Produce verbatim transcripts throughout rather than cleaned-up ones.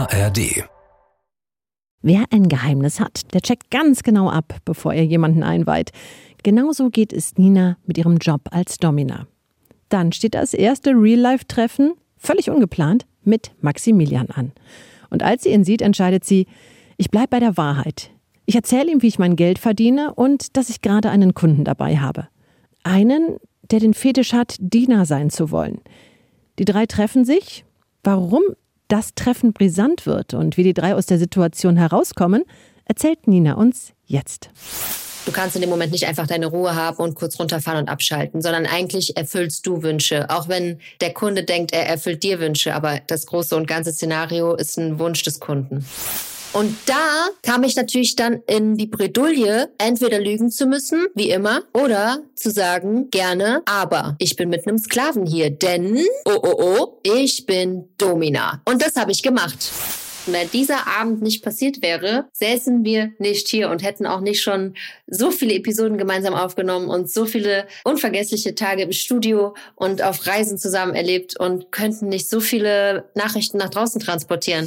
R D. Wer ein Geheimnis hat, der checkt ganz genau ab, bevor er jemanden einweiht. Genauso geht es Nina mit ihrem Job als Domina. Dann steht das erste Real-Life-Treffen, völlig ungeplant, mit Maximilian an. Und als sie ihn sieht, entscheidet sie, ich bleibe bei der Wahrheit. Ich erzähle ihm, wie ich mein Geld verdiene und dass ich gerade einen Kunden dabei habe. Einen, der den Fetisch hat, Diener sein zu wollen. Die drei treffen sich. Warum das Treffen brisant wird und wie die drei aus der Situation herauskommen, erzählt Nina uns jetzt. Du kannst in dem Moment nicht einfach deine Ruhe haben und kurz runterfahren und abschalten, sondern eigentlich erfüllst du Wünsche. Auch wenn der Kunde denkt, er erfüllt dir Wünsche, aber das große und ganze Szenario ist ein Wunsch des Kunden. Und da kam ich natürlich dann in die Bredouille, entweder lügen zu müssen, wie immer, oder zu sagen, gerne, aber ich bin mit einem Sklaven hier, denn, oh, oh, oh, ich bin Domina. Und das habe ich gemacht. Wenn dieser Abend nicht passiert wäre, säßen wir nicht hier und hätten auch nicht schon so viele Episoden gemeinsam aufgenommen und so viele unvergessliche Tage im Studio und auf Reisen zusammen erlebt und könnten nicht so viele Nachrichten nach draußen transportieren.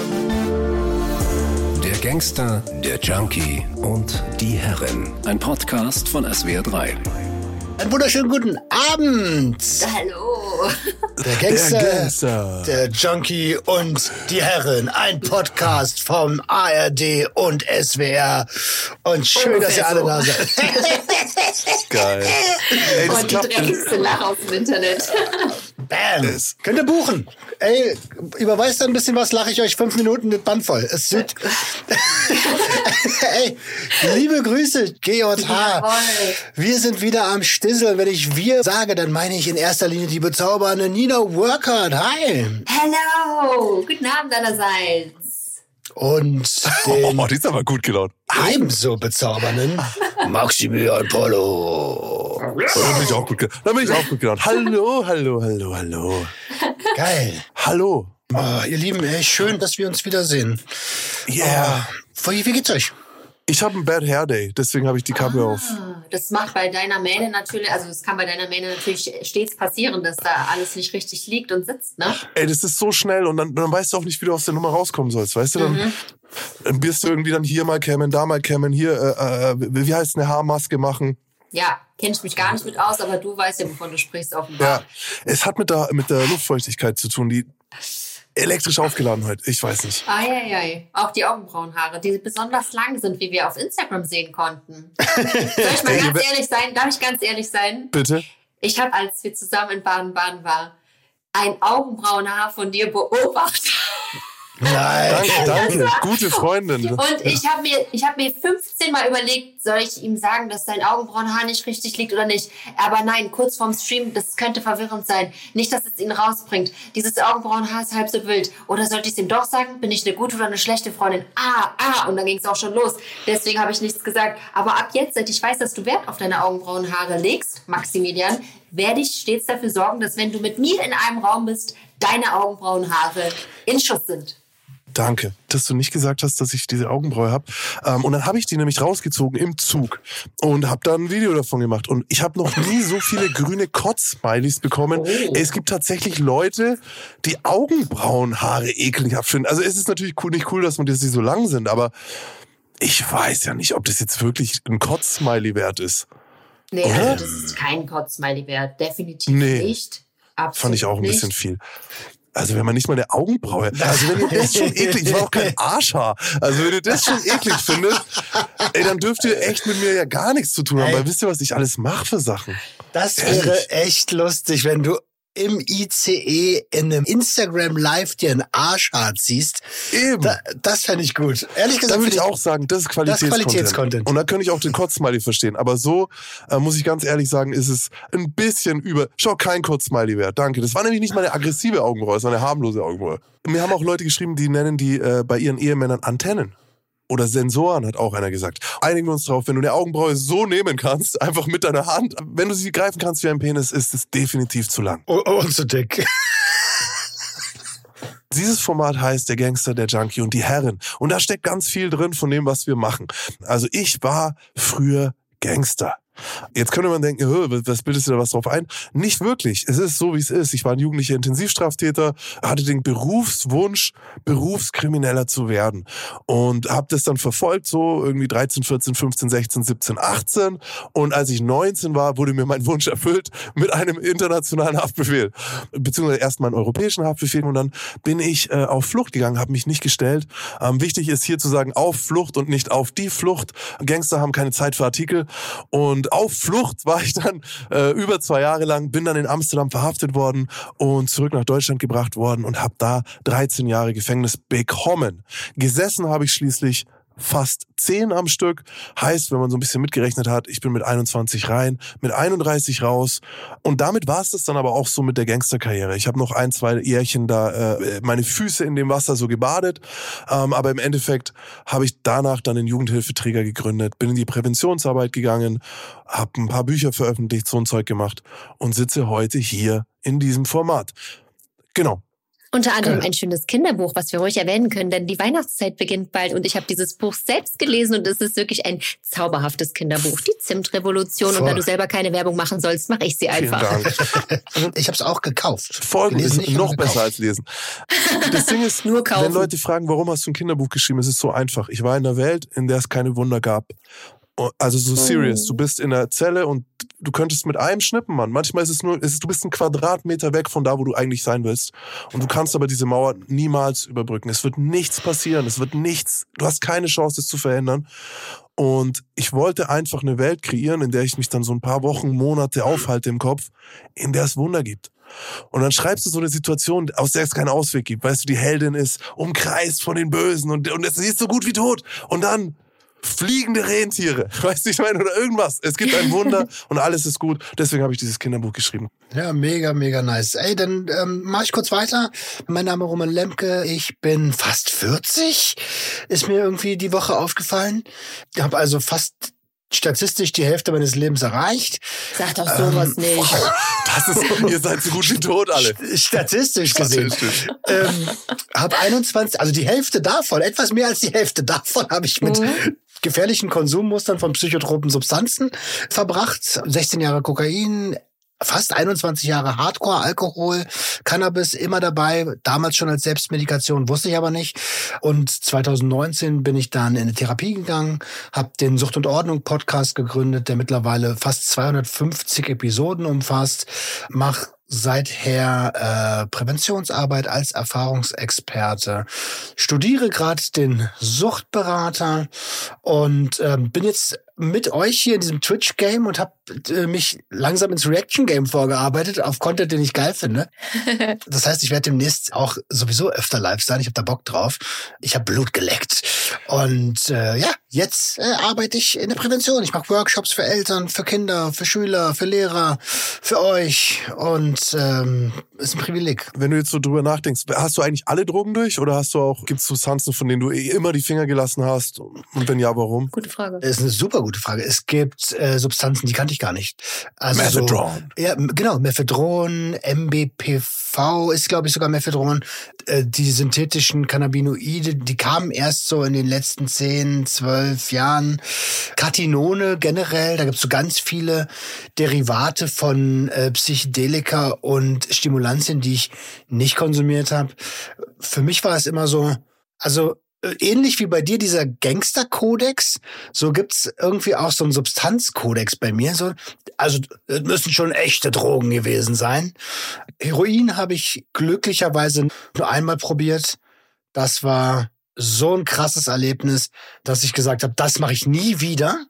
Der Gangster, der Junkie und die Herrin. Ein Podcast von S W R drei. Einen wunderschönen guten Abend. Hallo. Der Gangster, der Gangster, der Junkie und die Herren. Ein Podcast vom A R D und S W R. Und schön, dass ihr alle da seid. Geil. Ey, das und die klappt. dreckigste Lache aus dem Internet. Bam. Es- Könnt ihr buchen. Ey, überweist da ein bisschen was, lache ich euch fünf Minuten mit Band voll. Es sind Ey, liebe Grüße, G J H. Jawohl. Wir sind wieder am Stissel. Wenn ich wir sage, dann meine ich in erster Linie die bezaubernde Nina Workert. Hi. Hello. Guten Abend allerseits. Und den Oh, die ist aber gut gelaunt. ebenso bezaubernden Maximilian Polo. Da bin ich auch gut gelaunt. Da bin ich auch gut gelaunt. Hallo, hallo, hallo, hallo. Geil. Hallo. Oh, ihr Lieben, ey, schön, dass wir uns wiedersehen. Yeah. Oh, wie, wie geht's euch? Ich habe einen Bad Hair Day, deswegen habe ich die Kappe auf. Das macht bei deiner Mähne natürlich, also das kann bei deiner Mähne natürlich stets passieren, dass da alles nicht richtig liegt und sitzt, ne? Ey, das ist so schnell und dann, dann weißt du auch nicht, wie du aus der Nummer rauskommen sollst, weißt du? Dann, Mhm. dann bist du irgendwie dann hier mal kämen, da mal kämen, hier, äh, äh, wie wie heißt eine Haarmaske machen. Ja, kenne ich mich gar nicht mit aus, aber du weißt ja, wovon du sprichst, offenbar. Ja, es hat mit der, mit der Luftfeuchtigkeit zu tun, die elektrisch aufgeladen heute, ich weiß nicht. Eieiei. Auch die Augenbrauenhaare, die besonders lang sind, wie wir auf Instagram sehen konnten. Soll ich mal Ey, ganz ihr- ehrlich sein? Darf ich ganz ehrlich sein? Bitte? Ich habe, als wir zusammen in Baden-Baden waren, ein Augenbrauenhaar von dir beobachtet. Nein. Danke, danke, gute Freundin. Und ich habe mir, ich hab mir fünfzehn Mal überlegt, soll ich ihm sagen, dass sein Augenbrauenhaar nicht richtig liegt oder nicht. Aber nein, kurz vorm Stream, das könnte verwirrend sein. Nicht, dass es ihn rausbringt. Dieses Augenbrauenhaar ist halb so wild. Oder sollte ich es ihm doch sagen? Bin ich eine gute oder eine schlechte Freundin? Ah, ah. Und dann ging es auch schon los. Deswegen habe ich nichts gesagt. Aber ab jetzt, seit ich weiß, dass du Wert auf deine Augenbrauenhaare legst, Maximilian, werde ich stets dafür sorgen, dass wenn du mit mir in einem Raum bist, deine Augenbrauenhaare in Schuss sind. Danke, dass du nicht gesagt hast, dass ich diese Augenbraue habe. Ähm, und dann habe ich die nämlich rausgezogen im Zug und habe dann ein Video davon gemacht. Und ich habe noch nie so viele grüne Kotz-Smileys bekommen. Oh. Es gibt tatsächlich Leute, die Augenbrauenhaare ekelhaft finden. Also es ist natürlich cool, nicht cool, dass man die so lang sind, aber ich weiß ja nicht, ob das jetzt wirklich ein Kotz-Smiley wert ist. Nee, Oder? also das ist kein Kotz-Smiley wert. Definitiv Nee. nicht. Absolut Fand ich auch ein nicht. bisschen viel. Also wenn man nicht mal eine Augenbraue, also wenn ihr das schon eklig, ich war auch kein Arschhaar, also wenn ihr das schon eklig findet, ey, dann dürft ihr echt mit mir ja gar nichts zu tun haben, Ey. weil wisst ihr, was ich alles mache für Sachen? Das Ehrlich? wäre echt lustig, wenn du im I C E in einem Instagram Live dir einen Arschhaar ziehst. Eben. Da, das fände ich gut. Ehrlich gesagt, Da würde find ich auch sagen, das ist Qualitätscontent. Qualitätscontent. Und da könnte ich auch den Kotz-Smiley verstehen. Aber so, äh, muss ich ganz ehrlich sagen, ist es ein bisschen über... Schau, kein Kotz-Smiley wert. Danke. Das war nämlich nicht mal eine aggressive Augenbraue, es war eine harmlose Augenbraue. Mir haben auch Leute geschrieben, die nennen die äh, bei ihren Ehemännern Antennen. Oder Sensoren, hat auch einer gesagt. Einigen wir uns drauf, wenn du eine Augenbraue so nehmen kannst, einfach mit deiner Hand, wenn du sie greifen kannst wie ein Penis, ist es definitiv zu lang. Oh, oh, und zu dick. Dieses Format heißt Der Gangster, der Junkie und die Herren. Und da steckt ganz viel drin von dem, was wir machen. Also ich war früher Gangster. Jetzt könnte man denken, was bildest du da was drauf ein? Nicht wirklich. Es ist so, wie es ist. Ich war ein jugendlicher Intensivstraftäter, hatte den Berufswunsch, Berufskrimineller zu werden und habe das dann verfolgt, so irgendwie dreizehn, vierzehn, fünfzehn, sechzehn, siebzehn, achtzehn. Und als ich neunzehn war, wurde mir mein Wunsch erfüllt mit einem internationalen Haftbefehl, beziehungsweise erst mal einen europäischen Haftbefehl und dann bin ich äh, auf Flucht gegangen, habe mich nicht gestellt. Ähm, wichtig ist hier zu sagen, auf Flucht und nicht auf die Flucht. Gangster haben keine Zeit für Artikel. Und auf Flucht war ich dann äh, über zwei Jahre lang, bin dann in Amsterdam verhaftet worden und zurück nach Deutschland gebracht worden und habe da dreizehn Jahre Gefängnis bekommen. Gesessen habe ich schließlich fast zehn am Stück. Heißt, wenn man so ein bisschen mitgerechnet hat, ich bin mit einundzwanzig rein, mit einunddreißig raus. Und damit war es das dann aber auch so mit der Gangsterkarriere. Ich habe noch ein, zwei Jährchen da äh, meine Füße in dem Wasser so gebadet. Ähm, aber im Endeffekt habe ich danach dann den Jugendhilfeträger gegründet, bin in die Präventionsarbeit gegangen, habe ein paar Bücher veröffentlicht, so ein Zeug gemacht und sitze heute hier in diesem Format. Genau. Unter anderem ein schönes Kinderbuch, was wir ruhig erwähnen können, denn die Weihnachtszeit beginnt bald und ich habe dieses Buch selbst gelesen und es ist wirklich ein zauberhaftes Kinderbuch. Die Zimtrevolution. Voll. Und da du selber keine Werbung machen sollst, mache ich sie einfach. Ich habe es auch gekauft. Voll gut, ist noch besser als lesen. Das Ding ist, nur kaufen. Wenn Leute fragen, warum hast du ein Kinderbuch geschrieben, es ist so einfach. Ich war in einer Welt, in der es keine Wunder gab. Also so serious. Du bist in der Zelle und du könntest mit einem schnippen, Mann. Manchmal ist es nur, ist es, du bist einen Quadratmeter weg von da, wo du eigentlich sein willst. Und du kannst aber diese Mauer niemals überbrücken. Es wird nichts passieren. Es wird nichts. Du hast keine Chance, das zu verändern. Und ich wollte einfach eine Welt kreieren, in der ich mich dann so ein paar Wochen, Monate aufhalte im Kopf, in der es Wunder gibt. Und dann schreibst du so eine Situation, aus der es keinen Ausweg gibt. Weißt du, die Heldin ist umkreist von den Bösen und, und sie ist so gut wie tot. Und dann fliegende Rentiere, weißt du, ich meine, oder irgendwas. Es gibt ein Wunder und alles ist gut. Deswegen habe ich dieses Kinderbuch geschrieben. Ja, mega, mega nice. Ey, dann ähm, mache ich kurz weiter. Mein Name ist Roman Lemke. Ich bin fast vierzig. Ist mir irgendwie die Woche aufgefallen. Ich habe also fast statistisch die Hälfte meines Lebens erreicht. Sag doch sowas ähm, nicht. Wow, das ist, ihr seid so gut wie tot alle. Statistisch gesehen. Statistisch. Ähm, hab einundzwanzig, also die Hälfte davon, etwas mehr als die Hälfte davon habe ich mit mhm. gefährlichen Konsummustern von psychotropen Substanzen verbracht. sechzehn Jahre Kokain, fast einundzwanzig Jahre Hardcore, Alkohol, Cannabis immer dabei, damals schon als Selbstmedikation, wusste ich aber nicht. Und zwanzig neunzehn bin ich dann in eine Therapie gegangen, habe den Sucht und Ordnung Podcast gegründet, der mittlerweile fast zweihundertfünfzig Episoden umfasst, mach seither äh, Präventionsarbeit als Erfahrungsexperte, studiere gerade den Suchtberater und äh, bin jetzt mit euch hier in diesem Twitch-Game und habe äh, mich langsam ins Reaction-Game vorgearbeitet auf Content, den ich geil finde. Das heißt, ich werde demnächst auch sowieso öfter live sein. Ich habe da Bock drauf. Ich habe Blut geleckt. Und äh, ja, jetzt äh, arbeite ich in der Prävention. Ich mache Workshops für Eltern, für Kinder, für Schüler, für Lehrer, für euch. Und ähm, ist ein Privileg. Wenn du jetzt so drüber nachdenkst, hast du eigentlich alle Drogen durch oder hast du auch, gibt's Substanzen, von denen du immer die Finger gelassen hast? Und wenn ja, warum? Gute Frage. Das ist eine super gute Frage. Es gibt äh, Substanzen, die kannte ich gar nicht. Also Methadron. So, ja, genau, Methadron, M B P V ist, glaube ich, sogar Methadron. Äh, die synthetischen Cannabinoide, die kamen erst so in den letzten zehn, zwölf Jahren. Katinone generell, da gibt es so ganz viele Derivate von äh, Psychedelika und Stimulantien, die ich nicht konsumiert habe. Für mich war es immer so, also ähnlich wie bei dir dieser Gangster-Kodex, so gibt's irgendwie auch so einen Substanzkodex bei mir. So, also es müssen schon echte Drogen gewesen sein. Heroin habe ich glücklicherweise nur einmal probiert. Das war so ein krasses Erlebnis, dass ich gesagt habe, das mache ich nie wieder.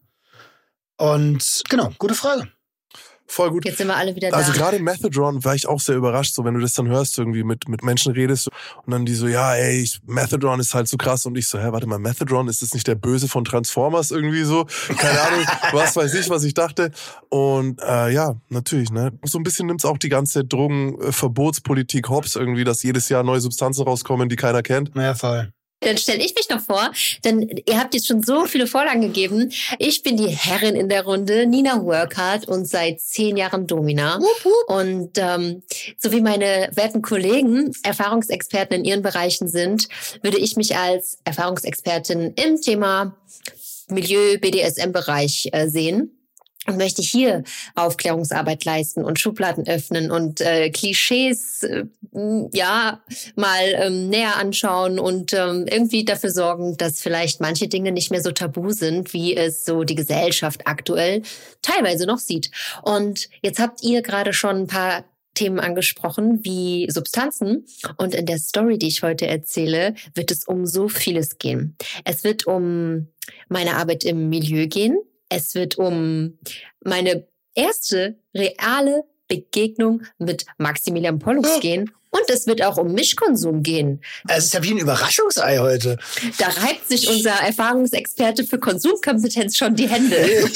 Und genau, gute Frage. Voll gut. Jetzt sind wir alle wieder da. Also gerade Methadron war ich auch sehr überrascht, so wenn du das dann hörst, irgendwie mit mit Menschen redest und dann die so, ja, ey, Methadron ist halt so krass und ich so, hä, warte mal, Methadron, ist das nicht der Böse von Transformers irgendwie so? Keine Ahnung, was weiß ich, was ich dachte. Und äh, ja, natürlich, ne, so ein bisschen nimmt's auch die ganze Drogenverbotspolitik hops irgendwie, dass jedes Jahr neue Substanzen rauskommen, die keiner kennt. Ja, voll. Dann stelle ich mich noch vor, denn ihr habt jetzt schon so viele Vorlagen gegeben. Ich bin die Herrin in der Runde, Nina Workhard und seit zehn Jahren Domina. Wupp, wupp. Und ähm, so wie meine werten Kollegen Erfahrungsexperten in ihren Bereichen sind, würde ich mich als Erfahrungsexpertin im Thema Milieu-B D S M-Bereich äh, sehen. und möchte hier Aufklärungsarbeit leisten und Schubladen öffnen und äh, Klischees äh, ja mal ähm, näher anschauen und ähm, irgendwie dafür sorgen, dass vielleicht manche Dinge nicht mehr so tabu sind, wie es so die Gesellschaft aktuell teilweise noch sieht. Und jetzt habt ihr gerade schon ein paar Themen angesprochen, wie Substanzen. Und in der Story, die ich heute erzähle, wird es um so vieles gehen. Es wird um meine Arbeit im Milieu gehen. Es wird um meine erste reale Begegnung mit Maximilian Pollux oh. gehen. Und es wird auch um Mischkonsum gehen. Es ist ja wie ein Überraschungsei heute. Da reibt sich unser Erfahrungsexperte für Konsumkompetenz schon die Hände.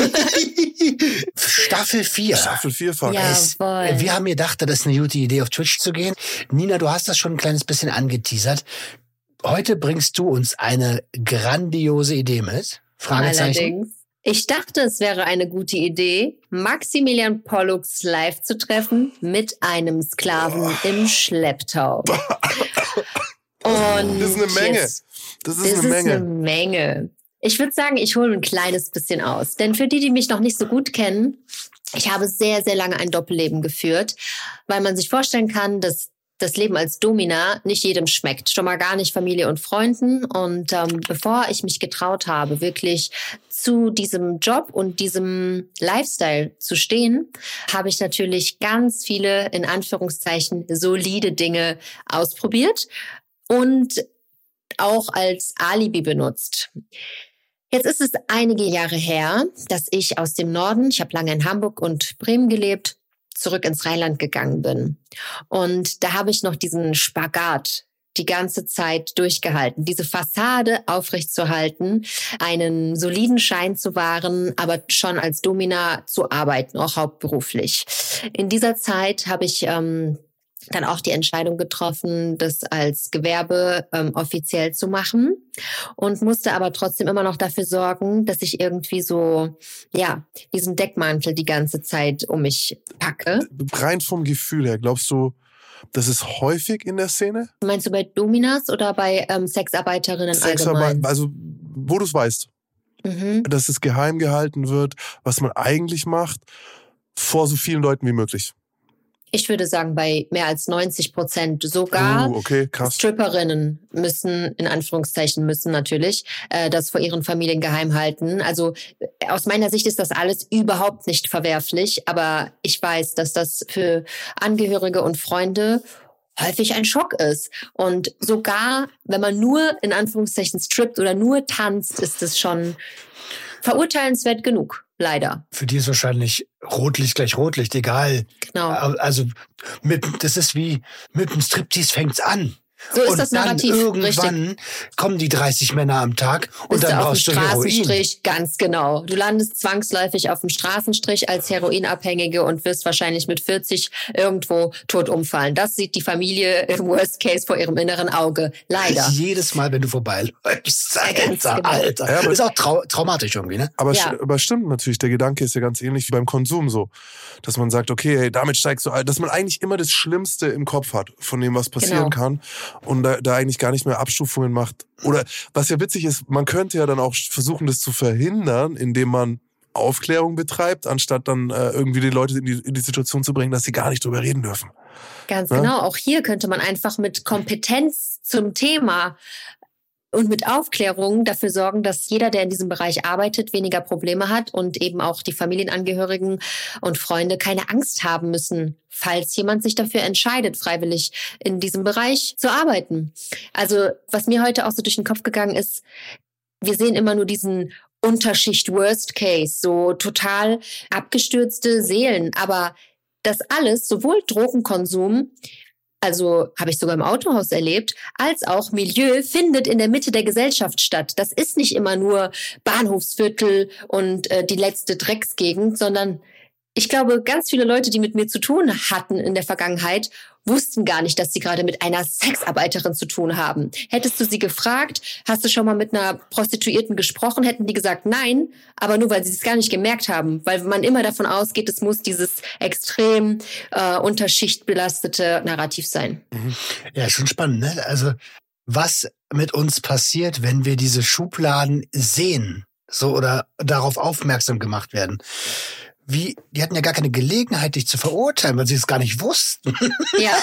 Staffel vier. Staffel vier, fuck. Jawohl. Wir haben gedacht, das ist eine gute Idee, auf Twitch zu gehen. Nina, du hast das schon ein kleines bisschen angeteasert. Heute bringst du uns eine grandiose Idee mit. Fragezeichen. Allerdings. Ich dachte, es wäre eine gute Idee, Maximilian Pollux live zu treffen mit einem Sklaven oh. im Schlepptau. Und das ist eine Menge. Jetzt, das ist, das eine, ist Menge. eine Menge. Ich würde sagen, ich hole ein kleines bisschen aus. Denn für die, die mich noch nicht so gut kennen, ich habe sehr, sehr lange ein Doppelleben geführt, weil man sich vorstellen kann, dass das Leben als Domina nicht jedem schmeckt, schon mal gar nicht Familie und Freunden. Und ähm, bevor ich mich getraut habe, wirklich zu diesem Job und diesem Lifestyle zu stehen, habe ich natürlich ganz viele, in Anführungszeichen, solide Dinge ausprobiert und auch als Alibi benutzt. Jetzt ist es einige Jahre her, dass ich aus dem Norden, ich habe lange in Hamburg und Bremen gelebt, zurück ins Rheinland gegangen bin. Und da habe ich noch diesen Spagat die ganze Zeit durchgehalten, diese Fassade aufrechtzuerhalten, einen soliden Schein zu wahren, aber schon als Domina zu arbeiten, auch hauptberuflich. In dieser Zeit habe ich ähm, dann auch die Entscheidung getroffen, das als Gewerbe ähm, offiziell zu machen und musste aber trotzdem immer noch dafür sorgen, dass ich irgendwie so, ja, diesen Deckmantel die ganze Zeit um mich packe. Rein vom Gefühl her, glaubst du, das ist häufig in der Szene? Meinst du bei Dominas oder bei ähm, Sexarbeiterinnen Sexarbeit, allgemein? also wo du es weißt, mhm. dass es geheim gehalten wird, was man eigentlich macht, vor so vielen Leuten wie möglich. Ich würde sagen, bei mehr als neunzig Prozent. Sogar uh, okay, krass. Stripperinnen müssen, in Anführungszeichen müssen natürlich, äh, das vor ihren Familien geheim halten. Also aus meiner Sicht ist das alles überhaupt nicht verwerflich. Aber ich weiß, dass das für Angehörige und Freunde häufig ein Schock ist. Und sogar, wenn man nur, in Anführungszeichen, strippt oder nur tanzt, ist es schon verurteilenswert genug. Leider. Für die ist wahrscheinlich Rotlicht gleich Rotlicht, egal. Genau. Also mit, das ist wie mit dem Striptease fängt's an. So ist und das Narrativ. Dann irgendwann richtig. Kommen die dreißig Männer am Tag und Bist dann du brauchst du Heroin. Auf dem Straßenstrich, ganz genau. Du landest zwangsläufig auf dem Straßenstrich als Heroinabhängige und wirst wahrscheinlich mit vierzig irgendwo tot umfallen. Das sieht die Familie im Worst Case vor ihrem inneren Auge. Leider. Jedes Mal, wenn du vorbeiläufst. Alter, genau. Alter. Ja, aber ist auch trau traumatisch irgendwie, ne? Aber, ja. aber stimmt natürlich, der Gedanke ist ja ganz ähnlich wie beim Konsum so. Dass man sagt, okay, hey, damit steigst du, dass man eigentlich immer das Schlimmste im Kopf hat, von dem was passieren genau. kann. Und da, da eigentlich gar nicht mehr Abstufungen macht. Oder was ja witzig ist, man könnte ja dann auch versuchen, das zu verhindern, indem man Aufklärung betreibt, anstatt dann äh, irgendwie die Leute in die, in die Situation zu bringen, dass sie gar nicht drüber reden dürfen. Ganz ja? genau. Auch hier könnte man einfach mit Kompetenz zum Thema und mit Aufklärung dafür sorgen, dass jeder, der in diesem Bereich arbeitet, weniger Probleme hat und eben auch die Familienangehörigen und Freunde keine Angst haben müssen, falls jemand sich dafür entscheidet, freiwillig in diesem Bereich zu arbeiten. Also was mir heute auch so durch den Kopf gegangen ist, wir sehen immer nur diesen Unterschicht Worst Case, so total abgestürzte Seelen. Aber das alles, sowohl Drogenkonsum, also habe ich sogar im Autohaus erlebt, als auch Milieu findet in der Mitte der Gesellschaft statt. Das ist nicht immer nur Bahnhofsviertel und äh, die letzte Drecksgegend, sondern ich glaube, ganz viele Leute, die mit mir zu tun hatten in der Vergangenheit, wussten gar nicht, dass sie gerade mit einer Sexarbeiterin zu tun haben. Hättest du sie gefragt, hast du schon mal mit einer Prostituierten gesprochen, hätten die gesagt nein, aber nur, weil sie es gar nicht gemerkt haben, weil man immer davon ausgeht, es muss dieses extrem äh, unterschichtbelastete Narrativ sein. Ja, schon spannend, ne? Also was mit uns passiert, wenn wir diese Schubladen sehen, so oder darauf aufmerksam gemacht werden. wie, die hatten ja gar keine Gelegenheit, dich zu verurteilen, weil sie es gar nicht wussten. Ja.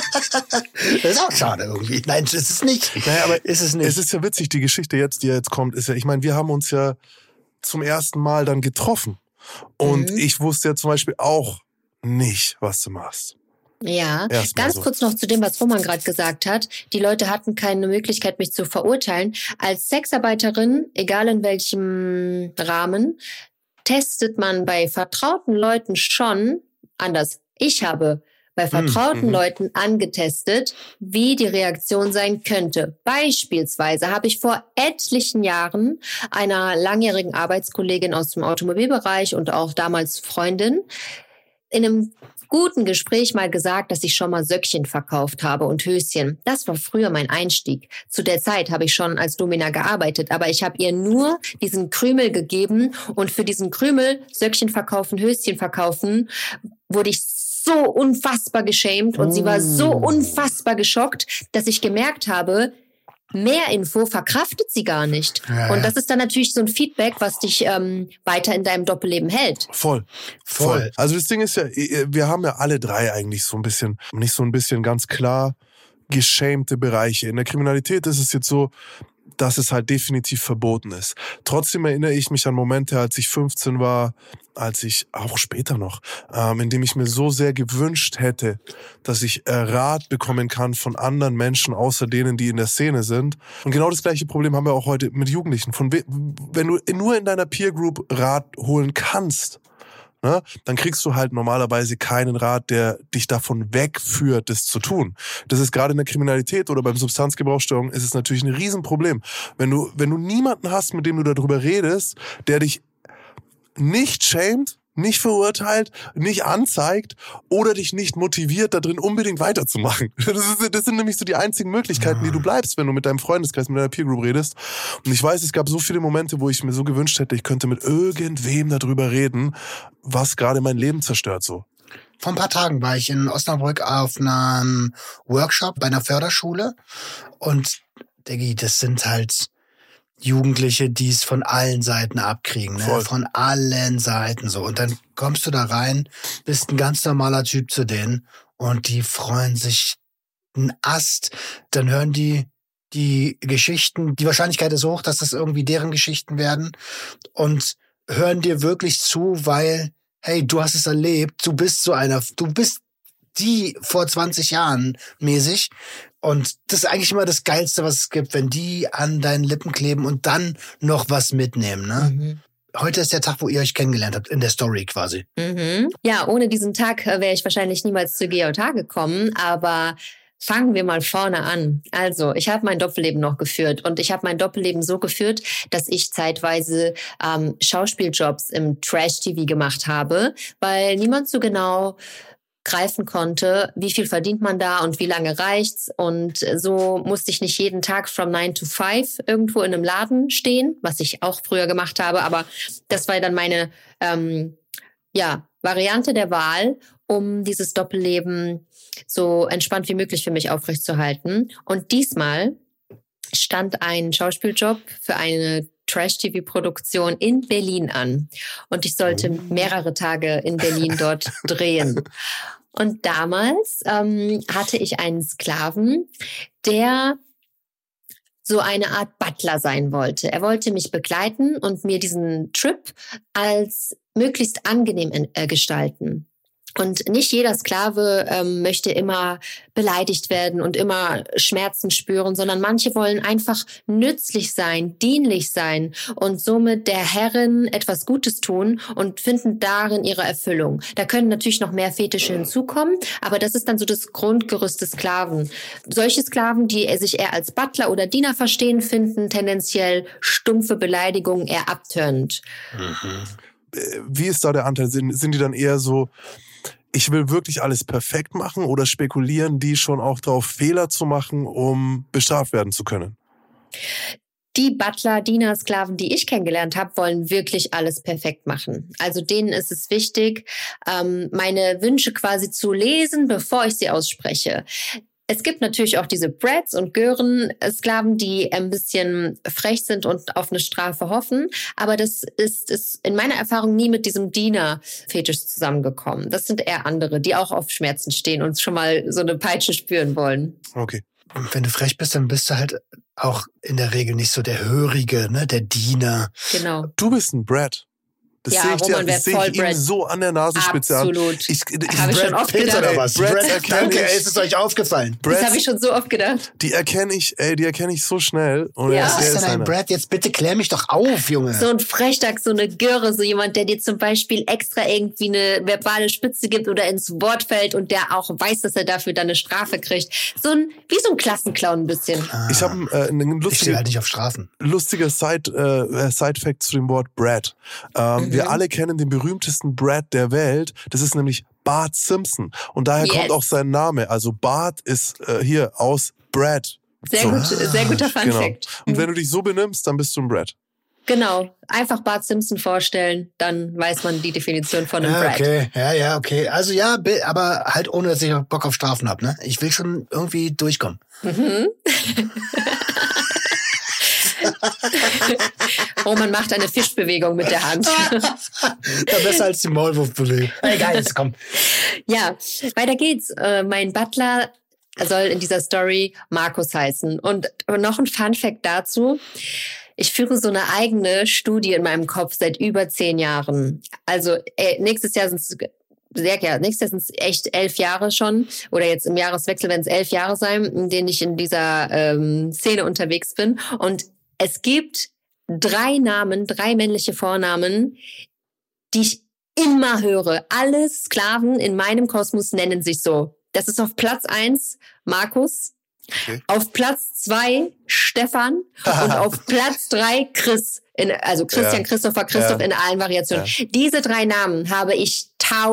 Das ist auch schade irgendwie. Nein, das ist es nicht. Naja, aber ist es nicht. Es ist ja witzig, die Geschichte jetzt, die jetzt kommt, ist ja, ich meine, wir haben uns ja zum ersten Mal dann getroffen. Und mhm. ich wusste ja zum Beispiel auch nicht, was du machst. Ja, Erstmal ganz so. kurz noch zu dem, was Roman gerade gesagt hat. Die Leute hatten keine Möglichkeit, mich zu verurteilen. Als Sexarbeiterin, egal in welchem Rahmen, testet man bei vertrauten Leuten schon anders. Ich habe bei vertrauten mhm. Leuten angetestet, wie die Reaktion sein könnte. Beispielsweise habe ich vor etlichen Jahren einer langjährigen Arbeitskollegin aus dem Automobilbereich und auch damals Freundin in einem guten Gespräch mal gesagt, dass ich schon mal Söckchen verkauft habe und Höschen. Das war früher mein Einstieg. Zu der Zeit habe ich schon als Domina gearbeitet, aber ich habe ihr nur diesen Krümel gegeben und für diesen Krümel Söckchen verkaufen, Höschen verkaufen, wurde ich so unfassbar geschämt und oh. sie war so unfassbar geschockt, dass ich gemerkt habe, mehr Info verkraftet sie gar nicht. Ja, und das ist dann natürlich so ein Feedback, was dich ähm, weiter in deinem Doppelleben hält. Voll, voll. Voll. Also das Ding ist ja, wir haben ja alle drei eigentlich so ein bisschen, nicht so ein bisschen ganz klar geschämte Bereiche. In der Kriminalität ist es jetzt so, dass es halt definitiv verboten ist. Trotzdem erinnere ich mich an Momente, als ich fünfzehn war, als ich, auch später noch, ähm, in dem ich mir so sehr gewünscht hätte, dass ich äh, Rat bekommen kann von anderen Menschen, außer denen, die in der Szene sind. Und genau das gleiche Problem haben wir auch heute mit Jugendlichen. Von we- wenn du nur in deiner Peer Group Rat holen kannst, ne, dann kriegst du halt normalerweise keinen Rat, der dich davon wegführt, das zu tun. Das ist gerade in der Kriminalität oder beim Substanzgebrauchsstörung ist es natürlich ein Riesenproblem. Wenn du, wenn du niemanden hast, mit dem du darüber redest, der dich nicht schämt, nicht verurteilt, nicht anzeigt oder dich nicht motiviert, da drin unbedingt weiterzumachen. Das, ist, das sind nämlich so die einzigen Möglichkeiten, die du bleibst, wenn du mit deinem Freundeskreis, mit deiner Peer Group redest. Und ich weiß, es gab so viele Momente, wo ich mir so gewünscht hätte, ich könnte mit irgendwem darüber reden, was gerade mein Leben zerstört so. Vor ein paar Tagen war ich in Osnabrück auf einem Workshop bei einer Förderschule und Diggi, das sind halt Jugendliche, die es von allen Seiten abkriegen, ne? Von allen Seiten so. Und dann kommst du da rein, bist ein ganz normaler Typ zu denen und die freuen sich einen Ast. Dann hören die die Geschichten, die Wahrscheinlichkeit ist hoch, dass das irgendwie deren Geschichten werden und hören dir wirklich zu, weil, hey, du hast es erlebt, du bist so einer, du bist die vor zwanzig Jahren mäßig. Und das ist eigentlich immer das Geilste, was es gibt, wenn die an deinen Lippen kleben und dann noch was mitnehmen, ne? Mhm. Heute ist der Tag, wo ihr euch kennengelernt habt, in der Story quasi. Mhm. Ja, ohne diesen Tag wäre ich wahrscheinlich niemals zu G J H gekommen, aber fangen wir mal vorne an. Also, ich habe mein Doppelleben noch geführt und ich habe mein Doppelleben so geführt, dass ich zeitweise ähm, Schauspieljobs im Trash-T V gemacht habe, weil niemand so genau greifen konnte, wie viel verdient man da und wie lange reicht's. Und so musste ich nicht jeden Tag from nine to five irgendwo in einem Laden stehen, was ich auch früher gemacht habe. Aber das war dann meine ähm, ja, Variante der Wahl, um dieses Doppelleben so entspannt wie möglich für mich aufrechtzuerhalten. Und diesmal stand ein Schauspieljob für eine Trash-T V-Produktion in Berlin an. Und ich sollte mehrere Tage in Berlin dort drehen. Und damals ähm, hatte ich einen Sklaven, der so eine Art Butler sein wollte. Er wollte mich begleiten und mir diesen Trip als möglichst angenehm äh, gestalten. Und nicht jeder Sklave ähm, möchte immer beleidigt werden und immer Schmerzen spüren, sondern manche wollen einfach nützlich sein, dienlich sein und somit der Herrin etwas Gutes tun und finden darin ihre Erfüllung. Da können natürlich noch mehr Fetische hinzukommen, aber das ist dann so das Grundgerüst des Sklaven. Solche Sklaven, die sich eher als Butler oder Diener verstehen, finden tendenziell stumpfe Beleidigungen eher abtörend. Mhm. Wie ist da der Anteil? Sind, sind die dann eher so, ich will wirklich alles perfekt machen oder spekulieren die schon auch darauf, Fehler zu machen, um bestraft werden zu können? Die Butler, Diener, Sklaven, die ich kennengelernt habe, wollen wirklich alles perfekt machen. Also denen ist es wichtig, meine Wünsche quasi zu lesen, bevor ich sie ausspreche. Es gibt natürlich auch diese Brads und Gören-Sklaven, die ein bisschen frech sind und auf eine Strafe hoffen. Aber das ist, ist in meiner Erfahrung nie mit diesem Diener-Fetisch zusammengekommen. Das sind eher andere, die auch auf Schmerzen stehen und schon mal so eine Peitsche spüren wollen. Okay. Und wenn du frech bist, dann bist du halt auch in der Regel nicht so der Hörige, ne, der Diener. Genau. Du bist ein Brad. Das ja, sehe ich, Roman dir, das sehe ich ihm so an der Nasenspitze Absolut. an. Absolut. Habe ich schon oft gedacht. Oder was? Brad Brad, erkenne danke, ich. ist es euch aufgefallen? Das habe ich schon so oft gedacht. Die erkenne ich, ey, die erkenne ich so schnell. Und Ja. er Was ist, ist denn ein einer. Brad? Jetzt bitte klär mich doch auf, Junge. So ein Frechdachs, so eine Göre, so jemand, der dir zum Beispiel extra irgendwie eine verbale Spitze gibt oder ins Wort fällt und der auch weiß, dass er dafür dann eine Strafe kriegt. So ein, wie so ein Klassenclown ein bisschen. Ah, Ich habe äh, einen ich stehe lustigen, halt nicht auf Strafen. lustiger Side, äh, Side-Fact zu dem Wort Brad. Ähm, Mhm. Wir alle kennen den berühmtesten Brad der Welt. Das ist nämlich Bart Simpson. Und daher Yes. kommt auch sein Name. Also Bart ist äh, hier aus Brad. Sehr So. gut, sehr guter Fun Genau. Fact. Und wenn du dich so benimmst, dann bist du ein Brad. Genau, einfach Bart Simpson vorstellen, dann weiß man die Definition von einem Ja, Brad. okay, ja, ja, okay. Also ja, bi- aber halt ohne, dass ich auch Bock auf Strafen habe, ne? Ich will schon irgendwie durchkommen. Mhm. Roman macht eine Fischbewegung mit der Hand. Ja, besser als die Maulwurfbewegung. Egal, jetzt komm. Ja, weiter geht's. Äh, mein Butler soll in dieser Story Markus heißen. Und noch ein Fun-Fact dazu. Ich führe so eine eigene Studie in meinem Kopf seit über zehn Jahren. Also äh, nächstes Jahr sind es sehr ja, nächstes Jahr sind es echt elf Jahre schon. Oder jetzt im Jahreswechsel werden es elf Jahre sein, in denen ich in dieser ähm, Szene unterwegs bin. Und es gibt drei Namen, drei männliche Vornamen, die ich immer höre. Alle Sklaven in meinem Kosmos nennen sich so. Das ist auf Platz eins Markus, Okay. auf Platz zwei Stefan und auf Platz drei Chris. In, also Christian, Ja. Christopher, Christoph Ja. in allen Variationen. Ja. Diese drei Namen habe ich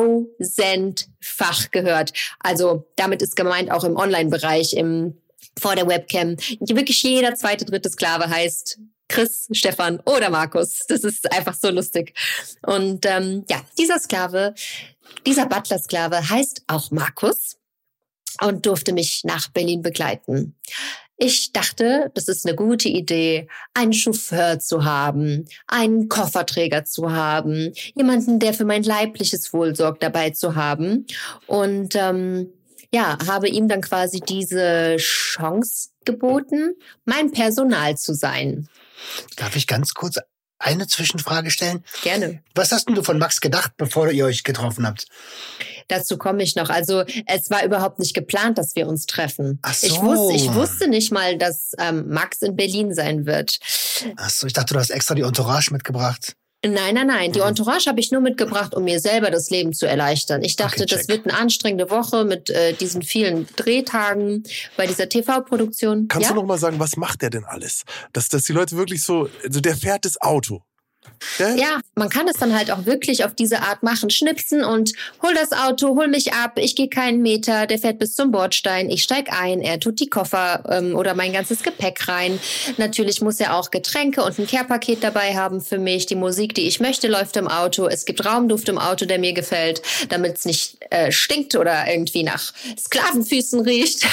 tausendfach gehört. Also damit ist gemeint auch im Online-Bereich, im vor der Webcam. Wirklich jeder zweite, dritte Sklave heißt Chris, Stefan oder Markus. Das ist einfach so lustig. Und ähm, ja, dieser Sklave, dieser Butler-Sklave heißt auch Markus und durfte mich nach Berlin begleiten. Ich dachte, das ist eine gute Idee, einen Chauffeur zu haben, einen Kofferträger zu haben, jemanden, der für mein leibliches Wohl sorgt, dabei zu haben. Und ähm, ja, habe ihm dann quasi diese Chance geboten, mein Personal zu sein. Darf ich ganz kurz eine Zwischenfrage stellen? Gerne. Was hast denn du von Max gedacht, bevor ihr euch getroffen habt? Dazu komme ich noch. Also es war überhaupt nicht geplant, dass wir uns treffen. Ach so. Ich wusste, ich wusste nicht mal, dass ähm, Max in Berlin sein wird. Ach so, ich dachte, du hast extra die Entourage mitgebracht. Nein, nein, nein. Die Entourage habe ich nur mitgebracht, um mir selber das Leben zu erleichtern. Ich dachte, Okay, check. das wird eine anstrengende Woche mit äh, diesen vielen Drehtagen bei dieser T V-Produktion. Kannst ja? du noch mal sagen, was macht der denn alles? Dass, dass die Leute wirklich so, also der fährt das Auto. Ja? Ja, man kann es dann halt auch wirklich auf diese Art machen. Schnipsen und hol das Auto, hol mich ab, ich gehe keinen Meter, der fährt bis zum Bordstein, ich steig ein, er tut die Koffer ähm, oder mein ganzes Gepäck rein. Natürlich muss er auch Getränke und ein Care-Paket dabei haben für mich. Die Musik, die ich möchte, läuft im Auto. Es gibt Raumduft im Auto, der mir gefällt, damit es nicht äh, stinkt oder irgendwie nach Sklavenfüßen riecht.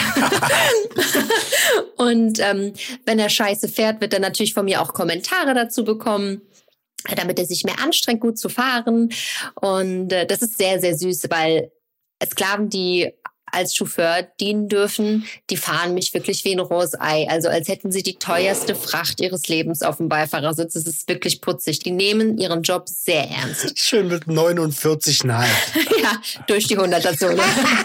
Und ähm, wenn er scheiße fährt, wird er natürlich von mir auch Kommentare dazu bekommen, damit er sich mehr anstrengt, gut zu fahren. Und äh, das ist sehr, sehr süß, weil Sklaven, die als Chauffeur dienen dürfen, die fahren mich wirklich wie ein rohes Ei. Also als hätten sie die teuerste Fracht ihres Lebens auf dem Beifahrersitz. Es ist wirklich putzig. Die nehmen ihren Job sehr ernst. Schön mit neunundvierzig Komma fünf. Ja, durch die hunderter-Zone.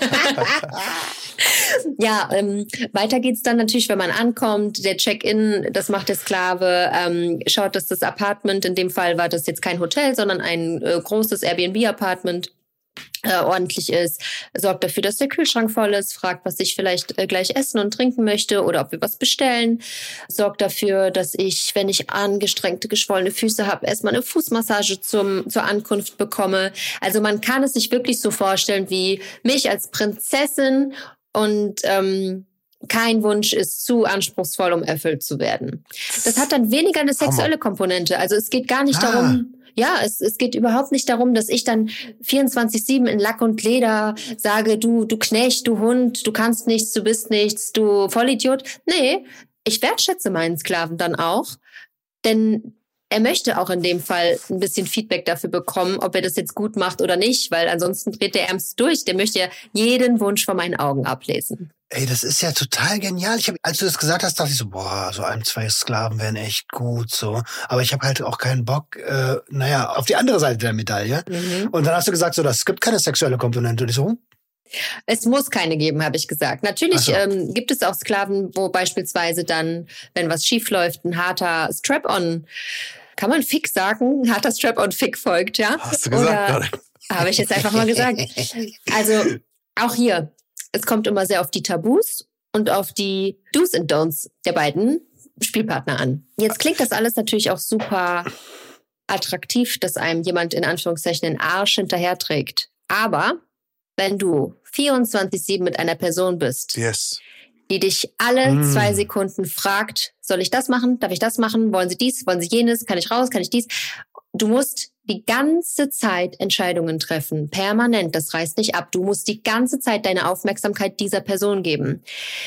Ja, ähm, weiter geht's dann natürlich, wenn man ankommt. Der Check-in, das macht der Sklave, ähm, schaut, dass das Apartment, in dem Fall war das jetzt kein Hotel, sondern ein äh, großes Airbnb-Apartment, äh, ordentlich ist, sorgt dafür, dass der Kühlschrank voll ist, fragt, was ich vielleicht äh, gleich essen und trinken möchte oder ob wir was bestellen, sorgt dafür, dass ich, wenn ich angestrengte, geschwollene Füße habe, erstmal eine Fußmassage zum, zur Ankunft bekomme. Also man kann es sich wirklich so vorstellen, wie mich als Prinzessin und ähm, kein Wunsch ist zu anspruchsvoll, um erfüllt zu werden. Das hat dann weniger eine sexuelle Komponente. Also es geht gar nicht ah. darum, ja, es, es geht überhaupt nicht darum, dass ich dann vierundzwanzig sieben in Lack und Leder sage, du, du Knecht, du Hund, du kannst nichts, du bist nichts, du Vollidiot. Nee, ich wertschätze meinen Sklaven dann auch, denn er möchte auch in dem Fall ein bisschen Feedback dafür bekommen, ob er das jetzt gut macht oder nicht, weil ansonsten dreht der ärmst durch. Der möchte ja jeden Wunsch vor meinen Augen ablesen. Ey, das ist ja total genial. Ich hab, als du das gesagt hast, dachte ich so, boah, so ein, zwei Sklaven wären echt gut, so. Aber ich habe halt auch keinen Bock, äh, naja, auf die andere Seite der Medaille. Mhm. Und dann hast du gesagt, so, das gibt keine sexuelle Komponente. Und ich so, hm? Es muss keine geben, habe ich gesagt. Natürlich so. ähm, gibt es auch Sklaven, wo beispielsweise dann, wenn was schief läuft, ein harter Strap-on, kann man Fick sagen? Ein harter Strap-on-Fick folgt, ja? Hast du gesagt gerade? Habe ich jetzt einfach mal gesagt. Also auch hier, es kommt immer sehr auf die Tabus und auf die Do's and Don'ts der beiden Spielpartner an. Jetzt klingt das alles natürlich auch super attraktiv, dass einem jemand in Anführungszeichen den Arsch hinterherträgt. Aber wenn du vierundzwanzig sieben mit einer Person bist, yes. die dich alle mm. zwei Sekunden fragt, soll ich das machen, darf ich das machen, wollen sie dies, wollen sie jenes, kann ich raus, kann ich dies. Du musst die ganze Zeit Entscheidungen treffen, permanent, das reißt nicht ab. Du musst die ganze Zeit deine Aufmerksamkeit dieser Person geben.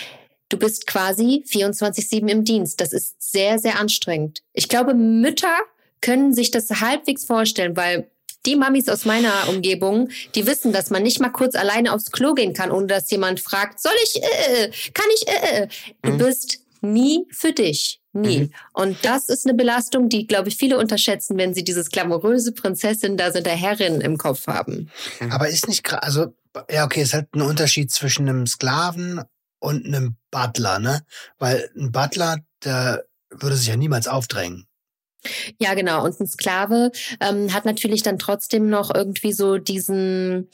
Du bist quasi vierundzwanzig sieben im Dienst. Das ist sehr, sehr anstrengend. Ich glaube, Mütter können sich das halbwegs vorstellen, weil die Mamis aus meiner Umgebung, die wissen, dass man nicht mal kurz alleine aufs Klo gehen kann, ohne dass jemand fragt, soll ich, äh, kann ich, äh. Du mhm. bist nie für dich. Nie. Mhm. Und das ist eine Belastung, die, glaube ich, viele unterschätzen, wenn sie dieses glamouröse Prinzessin da sind der Herrin im Kopf haben. Aber ist nicht gerade, also, ja, okay, es ist halt ein Unterschied zwischen einem Sklaven und einem Butler, ne? Weil ein Butler, der würde sich ja niemals aufdrängen. Ja, genau. Und ein Sklave ähm, hat natürlich dann trotzdem noch irgendwie so diesen,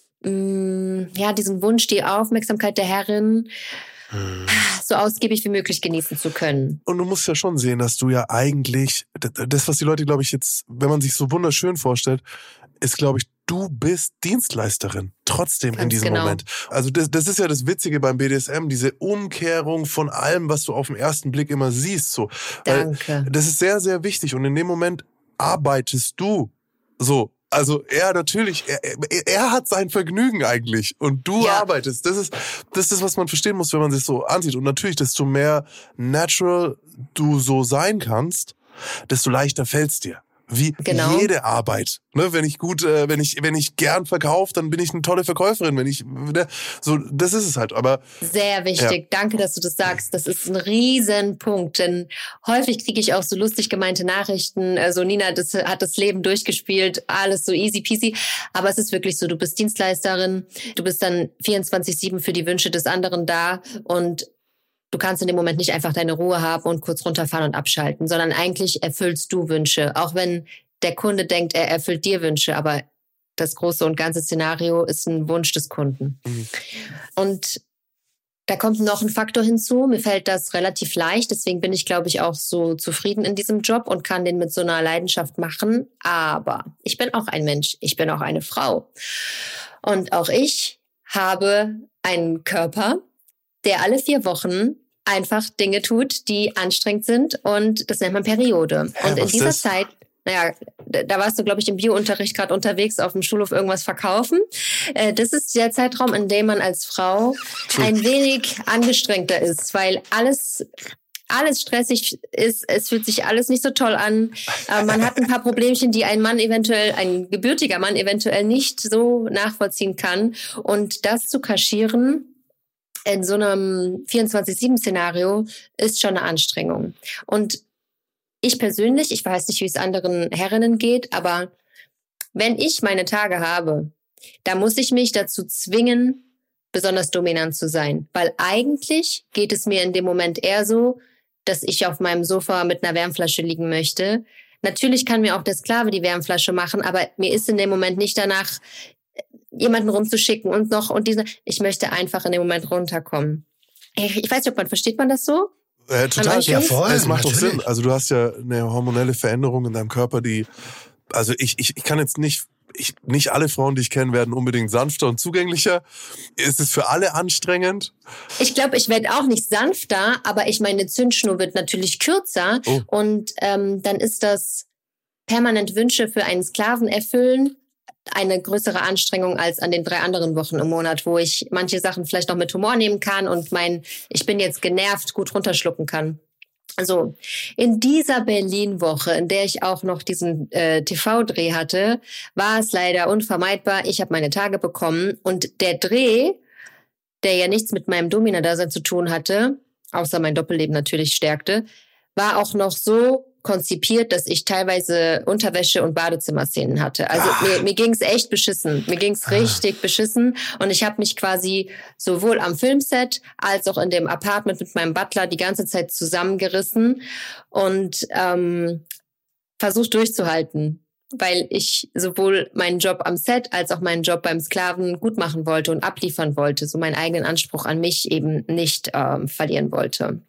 mh, ja, diesen Wunsch, die Aufmerksamkeit der Herrin hm. so ausgiebig wie möglich genießen zu können. Und du musst ja schon sehen, dass du ja eigentlich, das, was die Leute, glaube ich, jetzt, wenn man sich so wunderschön vorstellt, ist, glaube ich, du bist Dienstleisterin. Trotzdem Ganz in diesem genau. Moment. Also das, das ist ja das Witzige beim B D S M, diese Umkehrung von allem, was du auf den ersten Blick immer siehst. So. Danke. Weil das ist sehr, sehr wichtig. Und in dem Moment arbeitest du so. Also er natürlich, er, er, er hat sein Vergnügen eigentlich und du ja. arbeitest. Das ist, das ist das, was man verstehen muss, wenn man sich so ansieht. Und natürlich, desto mehr natural du so sein kannst, desto leichter fällt's dir. Wie genau. jede Arbeit. Ne, wenn ich gut, äh, wenn ich, wenn ich gern verkaufe, dann bin ich eine tolle Verkäuferin. Wenn ich, ne, so, das ist es halt. Aber sehr wichtig. Ja. Danke, dass du das sagst. Das ist ein Riesenpunkt, denn häufig kriege ich auch so lustig gemeinte Nachrichten. Also Nina, das hat das Leben durchgespielt, alles so easy peasy. Aber es ist wirklich so. Du bist Dienstleisterin, du bist dann vierundzwanzig sieben für die Wünsche des anderen da und du kannst in dem Moment nicht einfach deine Ruhe haben und kurz runterfahren und abschalten, sondern eigentlich erfüllst du Wünsche. Auch wenn der Kunde denkt, er erfüllt dir Wünsche, aber das große und ganze Szenario ist ein Wunsch des Kunden. Mhm. Und da kommt noch ein Faktor hinzu. Mir fällt das relativ leicht, deswegen bin ich, glaube ich, auch so zufrieden in diesem Job und kann den mit so einer Leidenschaft machen. Aber ich bin auch ein Mensch, ich bin auch eine Frau. Und auch ich habe einen Körper, der alle vier Wochen einfach Dinge tut, die anstrengend sind und das nennt man Periode. Ja, und in dieser das? Zeit, naja, da warst du, glaube ich, im Biounterricht gerade unterwegs auf dem Schulhof irgendwas verkaufen. Das ist der Zeitraum, in dem man als Frau ein wenig angestrengter ist, weil alles... alles stressig ist, es fühlt sich alles nicht so toll an. Man hat ein paar Problemchen, die ein Mann eventuell, ein gebürtiger Mann eventuell nicht so nachvollziehen kann. Und das zu kaschieren in so einem vierundzwanzig sieben Szenario ist schon eine Anstrengung. Und ich persönlich, ich weiß nicht, wie es anderen Herrinnen geht, aber wenn ich meine Tage habe, da muss ich mich dazu zwingen, besonders dominant zu sein. Weil eigentlich geht es mir in dem Moment eher so, dass ich auf meinem Sofa mit einer Wärmflasche liegen möchte. Natürlich kann mir auch der Sklave die Wärmflasche machen, aber mir ist in dem Moment nicht danach, jemanden rumzuschicken und noch und diese. Ich möchte einfach in dem Moment runterkommen. Ich weiß nicht, ob man versteht man das so? Äh, total, ja, voll. Es macht natürlich. doch Sinn. Also du hast ja eine hormonelle Veränderung in deinem Körper, die, also ich, ich, ich kann jetzt nicht ich, nicht alle Frauen, die ich kenne, werden unbedingt sanfter und zugänglicher. Ist es für alle anstrengend? Ich glaube, ich werde auch nicht sanfter, aber ich meine Zündschnur wird natürlich kürzer. Oh. Und ähm, dann ist das permanent Wünsche für einen Sklaven erfüllen eine größere Anstrengung als an den drei anderen Wochen im Monat, wo ich manche Sachen vielleicht noch mit Humor nehmen kann und mein ich bin jetzt genervt gut runterschlucken kann. Also in dieser Berlin-Woche, in der ich auch noch diesen äh, T V-Dreh hatte, war es leider unvermeidbar. Ich habe meine Tage bekommen und der Dreh, der ja nichts mit meinem Domina-Dasein zu tun hatte, außer mein Doppelleben natürlich stärkte, war auch noch so konzipiert, dass ich teilweise Unterwäsche- und Badezimmerszenen hatte. Also ah. mir, mir ging's echt beschissen. Mir ging's ah. richtig beschissen. Und ich habe mich quasi sowohl am Filmset als auch in dem Apartment mit meinem Butler die ganze Zeit zusammengerissen und ähm, versucht durchzuhalten, weil ich sowohl meinen Job am Set als auch meinen Job beim Sklaven gut machen wollte und abliefern wollte, so meinen eigenen Anspruch an mich eben nicht ähm, verlieren wollte.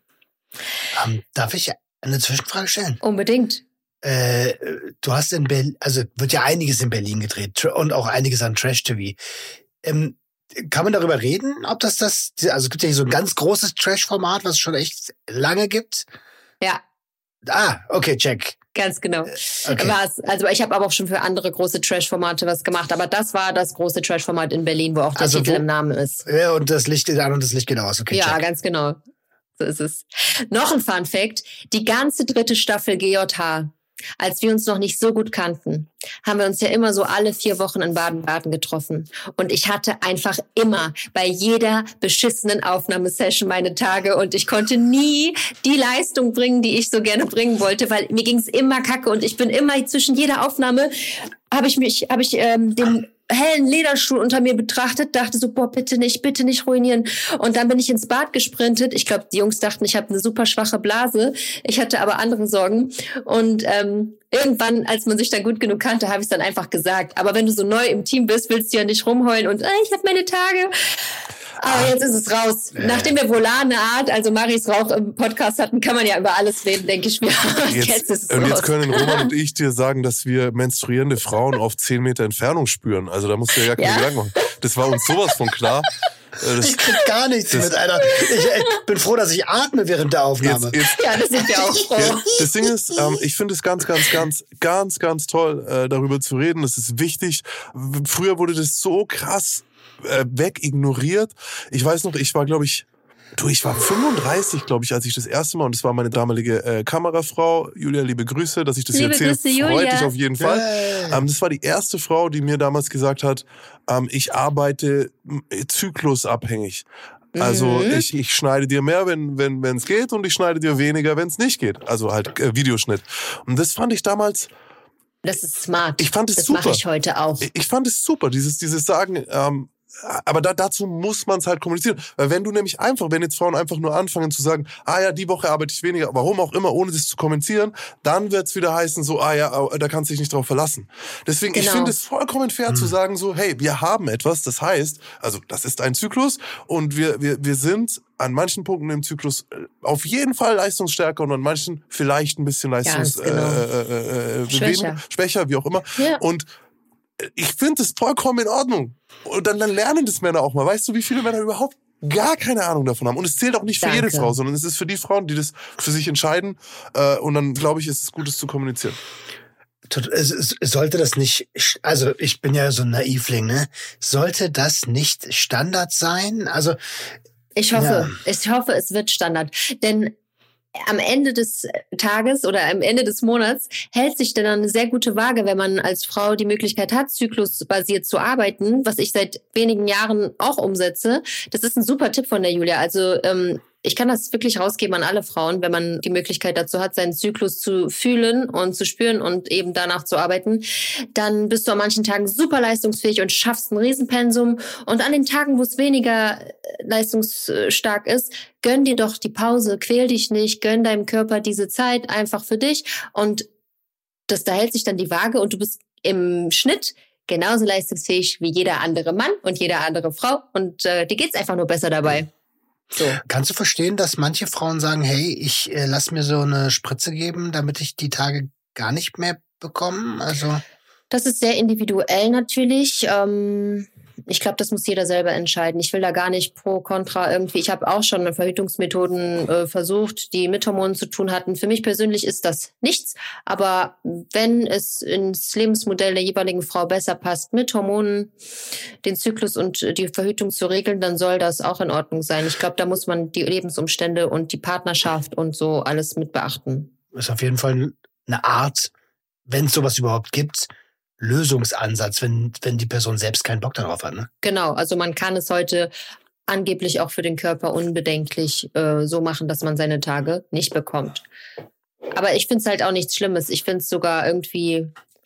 Um, darf ich eine Zwischenfrage stellen? Unbedingt. Äh, du hast in Berlin, also wird ja einiges in Berlin gedreht und auch einiges an Trash-T V. Ähm, kann man darüber reden, ob das das, also es gibt ja hier so ein ganz großes Trash-Format, was es schon echt lange gibt? Ja. Ah, okay, check. Ganz genau. Okay. War's, also ich habe aber auch schon für andere große Trash-Formate was gemacht, aber das war das große Trash-Format in Berlin, wo auch der also Titel wo, im Namen ist. Ja, und das Licht geht an und das Licht geht aus. Okay, ja, check. ganz genau. So ist es. Noch ein Fun Fact. Die ganze dritte Staffel G J H, als wir uns noch nicht so gut kannten, haben wir uns ja immer so alle vier Wochen in Baden-Baden getroffen. Und ich hatte einfach immer bei jeder beschissenen Aufnahmesession meine Tage und ich konnte nie die Leistung bringen, die ich so gerne bringen wollte, weil mir ging's immer kacke und ich bin immer zwischen jeder Aufnahme habe ich mich, habe ich ähm, den hellen Lederstuhl unter mir betrachtet, dachte so, boah, bitte nicht, bitte nicht ruinieren. Und dann bin ich ins Bad gesprintet. Ich glaube, die Jungs dachten, ich habe eine super schwache Blase. Ich hatte aber andere Sorgen. Und ähm, irgendwann, als man sich dann gut genug kannte, habe ich es dann einfach gesagt. Aber wenn du so neu im Team bist, willst du ja nicht rumheulen und äh, ich habe meine Tage. Aber jetzt ist es raus. Nachdem wir Volane Art, also Maris Rauch im Podcast hatten, kann man ja über alles reden, denke ich mir. Jetzt, jetzt ist es und raus. Jetzt können Roman und ich dir sagen, dass wir menstruierende Frauen auf zehn Meter Entfernung spüren. Also da musst du ja gar keine ja. Gedanken machen. Das war uns sowas von klar. Das, ich krieg gar nichts das, mit einer. Ich, ich bin froh, dass ich atme während der Aufnahme. Jetzt, jetzt, ja, das sind wir auch froh. Jetzt, das Ding ist, ähm, ich finde es ganz, ganz, ganz, ganz, ganz toll, äh, darüber zu reden. Das ist wichtig. Früher wurde das so krass äh, wegignoriert. Ich weiß noch, ich war, glaube ich, du, ich war fünfunddreißig, glaube ich, als ich das erste Mal, und das war meine damalige äh, Kamerafrau, Julia, liebe Grüße, dass ich das liebe hier erzähle, freut dich auf jeden Fall. Hey. Ähm, das war die erste Frau, die mir damals gesagt hat, ähm, ich arbeite zyklusabhängig. Also mhm. ich, ich schneide dir mehr, wenn wenn wenn es geht, und ich schneide dir weniger, wenn es nicht geht. Also halt äh, Videoschnitt. Und das fand ich damals. Das ist smart. Ich fand es das super. Das mache ich heute auch. Ich, ich fand es super, dieses dieses Sagen. Ähm, aber da, dazu muss man es halt kommunizieren. Weil wenn du nämlich einfach, wenn jetzt Frauen einfach nur anfangen zu sagen, ah ja, die Woche arbeite ich weniger, warum auch immer, ohne das zu kommunizieren, dann wird es wieder heißen, so, ah ja, da kannst du dich nicht drauf verlassen. Deswegen, genau. Ich finde es vollkommen fair mhm. zu sagen, so, hey, wir haben etwas, das heißt, also das ist ein Zyklus und wir, wir, wir sind an manchen Punkten im Zyklus auf jeden Fall leistungsstärker und an manchen vielleicht ein bisschen leistungs genau. äh, äh, äh, schwächer. schwächer, wie auch immer. Ja. Und ich finde das vollkommen in Ordnung. Und dann, dann lernen das Männer auch mal. Weißt du, wie viele Männer überhaupt gar keine Ahnung davon haben? Und es zählt auch nicht für Danke. jede Frau, sondern es ist für die Frauen, die das für sich entscheiden. Und dann, glaube ich, ist es gut, das zu kommunizieren. Sollte das nicht, also ich bin ja so ein Naivling, ne? Sollte das nicht Standard sein? Also ich hoffe, ja. ich hoffe, es wird Standard. Denn am Ende des Tages oder am Ende des Monats hält sich dann eine sehr gute Waage, wenn man als Frau die Möglichkeit hat, zyklusbasiert zu arbeiten, was ich seit wenigen Jahren auch umsetze. Das ist ein super Tipp von der Julia. Also ähm, ich kann das wirklich rausgeben an alle Frauen, wenn man die Möglichkeit dazu hat, seinen Zyklus zu fühlen und zu spüren und eben danach zu arbeiten. Dann bist du an manchen Tagen super leistungsfähig und schaffst ein Riesenpensum. Und an den Tagen, wo es weniger leistungsstark ist, gönn dir doch die Pause, quäl dich nicht, gönn deinem Körper diese Zeit einfach für dich. Und das, da hält sich dann die Waage und du bist im Schnitt genauso leistungsfähig wie jeder andere Mann und jede andere Frau. Und äh, dir geht's einfach nur besser dabei. So. Kannst du verstehen, dass manche Frauen sagen, hey, ich äh, lass mir so eine Spritze geben, damit ich die Tage gar nicht mehr bekomme? Also Das ist sehr individuell natürlich. Ähm, ich glaube, das muss jeder selber entscheiden. Ich will da gar nicht pro, kontra irgendwie. Ich habe auch schon Verhütungsmethoden äh, versucht, die mit Hormonen zu tun hatten. Für mich persönlich ist das nichts. Aber wenn es ins Lebensmodell der jeweiligen Frau besser passt, mit Hormonen den Zyklus und die Verhütung zu regeln, dann soll das auch in Ordnung sein. Ich glaube, da muss man die Lebensumstände und die Partnerschaft und so alles mit beachten. Das ist auf jeden Fall eine Art, wenn es sowas überhaupt gibt, Lösungsansatz, wenn, wenn die Person selbst keinen Bock darauf hat. Ne? Genau, also man kann es heute angeblich auch für den Körper unbedenklich äh, so machen, dass man seine Tage nicht bekommt. Aber ich finde es halt auch nichts Schlimmes. Ich finde es sogar irgendwie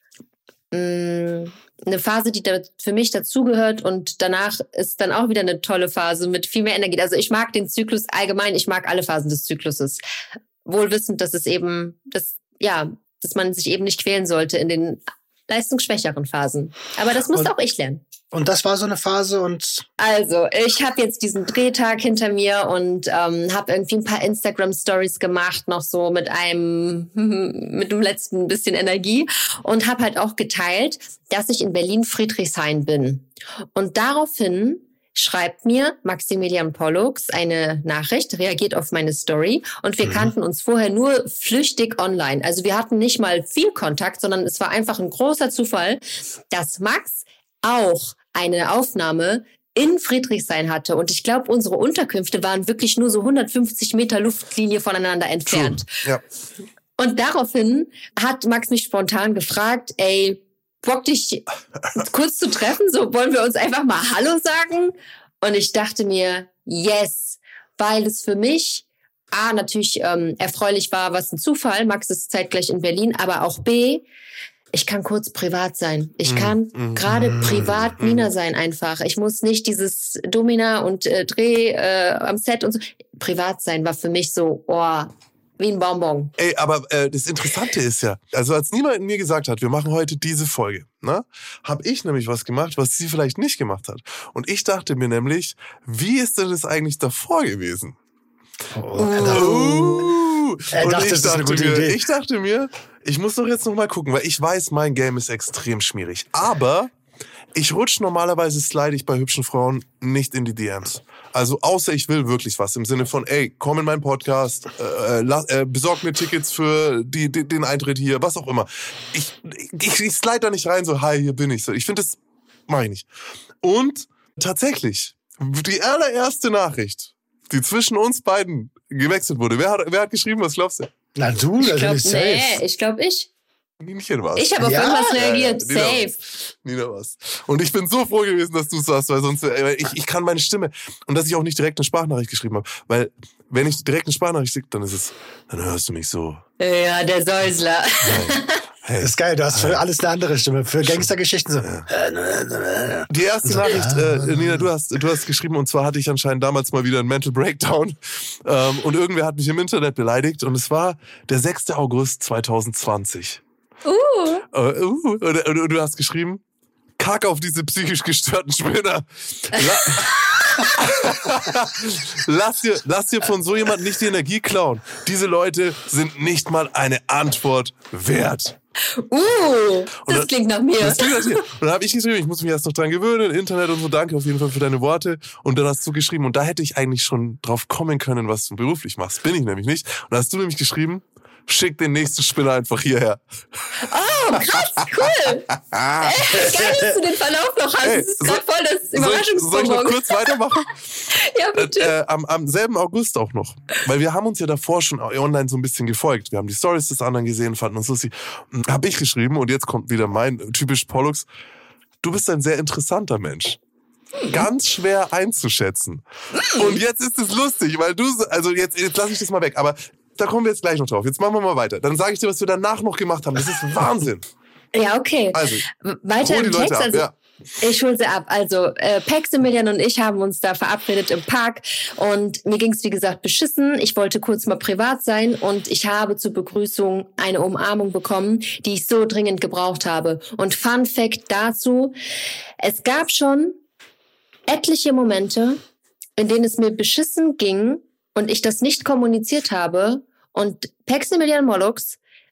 mh, eine Phase, die da für mich dazugehört, und danach ist dann auch wieder eine tolle Phase mit viel mehr Energie. Also ich mag den Zyklus allgemein, ich mag alle Phasen des Zykluses. Wohl wissend, dass es eben, dass, ja, dass man sich eben nicht quälen sollte in den leistungsschwächeren Phasen. Aber das musste auch ich lernen. Und das war so eine Phase und... Also, ich habe jetzt diesen Drehtag hinter mir und ähm, habe irgendwie ein paar Instagram-Stories gemacht, noch so mit einem, mit dem letzten bisschen Energie, und habe halt auch geteilt, dass ich in Berlin-Friedrichshain bin. Und daraufhin schreibt mir Maximilian Pollux eine Nachricht, reagiert auf meine Story, und wir mhm. kannten uns vorher nur flüchtig online. Also wir hatten nicht mal viel Kontakt, sondern es war einfach ein großer Zufall, dass Max auch eine Aufnahme in Friedrichshain hatte. Und ich glaube, unsere Unterkünfte waren wirklich nur so hundertfünfzig Meter Luftlinie voneinander entfernt. Ja. Und daraufhin hat Max mich spontan gefragt, ey, Bock dich kurz zu treffen, so wollen wir uns einfach mal Hallo sagen? Und ich dachte mir, yes, weil es für mich A, natürlich ähm, erfreulich war, was ein Zufall, Max ist zeitgleich in Berlin, aber auch B, ich kann kurz privat sein. Ich kann mm, gerade mm, privat mm. Nina sein einfach. Ich muss nicht dieses Domina und äh, Dreh äh, am Set und so. Privat sein war für mich so, oh, wie ein Bonbon. Ey, aber äh, das Interessante ist ja, also als niemand mir gesagt hat, wir machen heute diese Folge, ne, habe ich nämlich was gemacht, was sie vielleicht nicht gemacht hat. Und ich dachte mir nämlich, wie ist denn das eigentlich davor gewesen? Oh, oh. Er dachte, das ist eine gute mir, Idee. Ich dachte mir, ich muss doch jetzt noch mal gucken, weil ich weiß, mein Game ist extrem schmierig. Aber ich rutsche normalerweise, slide ich bei hübschen Frauen nicht in die D Ms. Also außer ich will wirklich was im Sinne von, ey, komm in meinen Podcast, äh, äh, besorg mir Tickets für die, die, den Eintritt hier, was auch immer. Ich, ich, ich slide da nicht rein, so, hi, hier bin ich. So, ich finde, das mache ich nicht. Und tatsächlich, die allererste Nachricht, die zwischen uns beiden gewechselt wurde, wer hat, wer hat geschrieben, was glaubst du? Na du, das glaub, ist safe. Nee, ich glaube ich. Nienchen war's. Ich habe auf ja, irgendwas reagiert. Ja, ja, Nina, Safe. Nina war's. Und ich bin so froh gewesen, dass du es sagst, weil sonst, äh, ich, ich kann meine Stimme, und dass ich auch nicht direkt eine Sprachnachricht geschrieben habe, weil wenn ich direkt eine Sprachnachricht schicke, dann ist es, dann hörst du mich so. Ja, der Säusler. Hey, hey, das ist geil, du hast für hey. alles eine andere Stimme, für Gangstergeschichten so. Die erste so, Nachricht, ja. äh, Nina, du hast, du hast geschrieben, und zwar hatte ich anscheinend damals mal wieder einen Mental Breakdown, ähm, und irgendwer hat mich im Internet beleidigt, und es war der sechster August zweitausendzwanzig. Uh. Uh, uh, und, und, und du hast geschrieben, kack auf diese psychisch gestörten Spinner. La- lass, dir, lass dir von so jemandem nicht die Energie klauen. Diese Leute sind nicht mal eine Antwort wert. Uh, das dann, klingt nach mir. Das klingt nach mir. Und dann habe ich geschrieben, ich muss mich erst noch dran gewöhnen, Internet und so, danke auf jeden Fall für deine Worte. Und dann hast du geschrieben, und da hätte ich eigentlich schon drauf kommen können, was du beruflich machst. Bin ich nämlich nicht. Und da hast du nämlich geschrieben, schick den nächsten Spinner einfach hierher. Oh, krass, cool. äh, geil, dass du den Verlauf noch hast. Hey, das ist gerade so, voll das Überraschungsbonbon. Soll ich noch kurz weitermachen? Ja, bitte. Äh, äh, am, am selben August auch noch. Weil wir haben uns ja davor schon online so ein bisschen gefolgt. Wir haben die Stories des anderen gesehen, fanden uns lustig. Hab ich geschrieben, und jetzt kommt wieder mein typisch Pollux. Du bist ein sehr interessanter Mensch. Ganz schwer einzuschätzen. Und jetzt ist es lustig, weil du, also jetzt, jetzt lass ich das mal weg, aber da kommen wir jetzt gleich noch drauf. Jetzt machen wir mal weiter. Dann sage ich dir, was wir danach noch gemacht haben. Das ist Wahnsinn. Ja, okay. Also, weiter im Text. Ab, also, ja. Ich hole sie ab. Also, äh, Maximilian und ich haben uns da verabredet im Park, und mir ging es, wie gesagt, beschissen. Ich wollte kurz mal privat sein, und ich habe zur Begrüßung eine Umarmung bekommen, die ich so dringend gebraucht habe. Und Fun Fact dazu, es gab schon etliche Momente, in denen es mir beschissen ging und ich das nicht kommuniziert habe, und Maximilian Pollux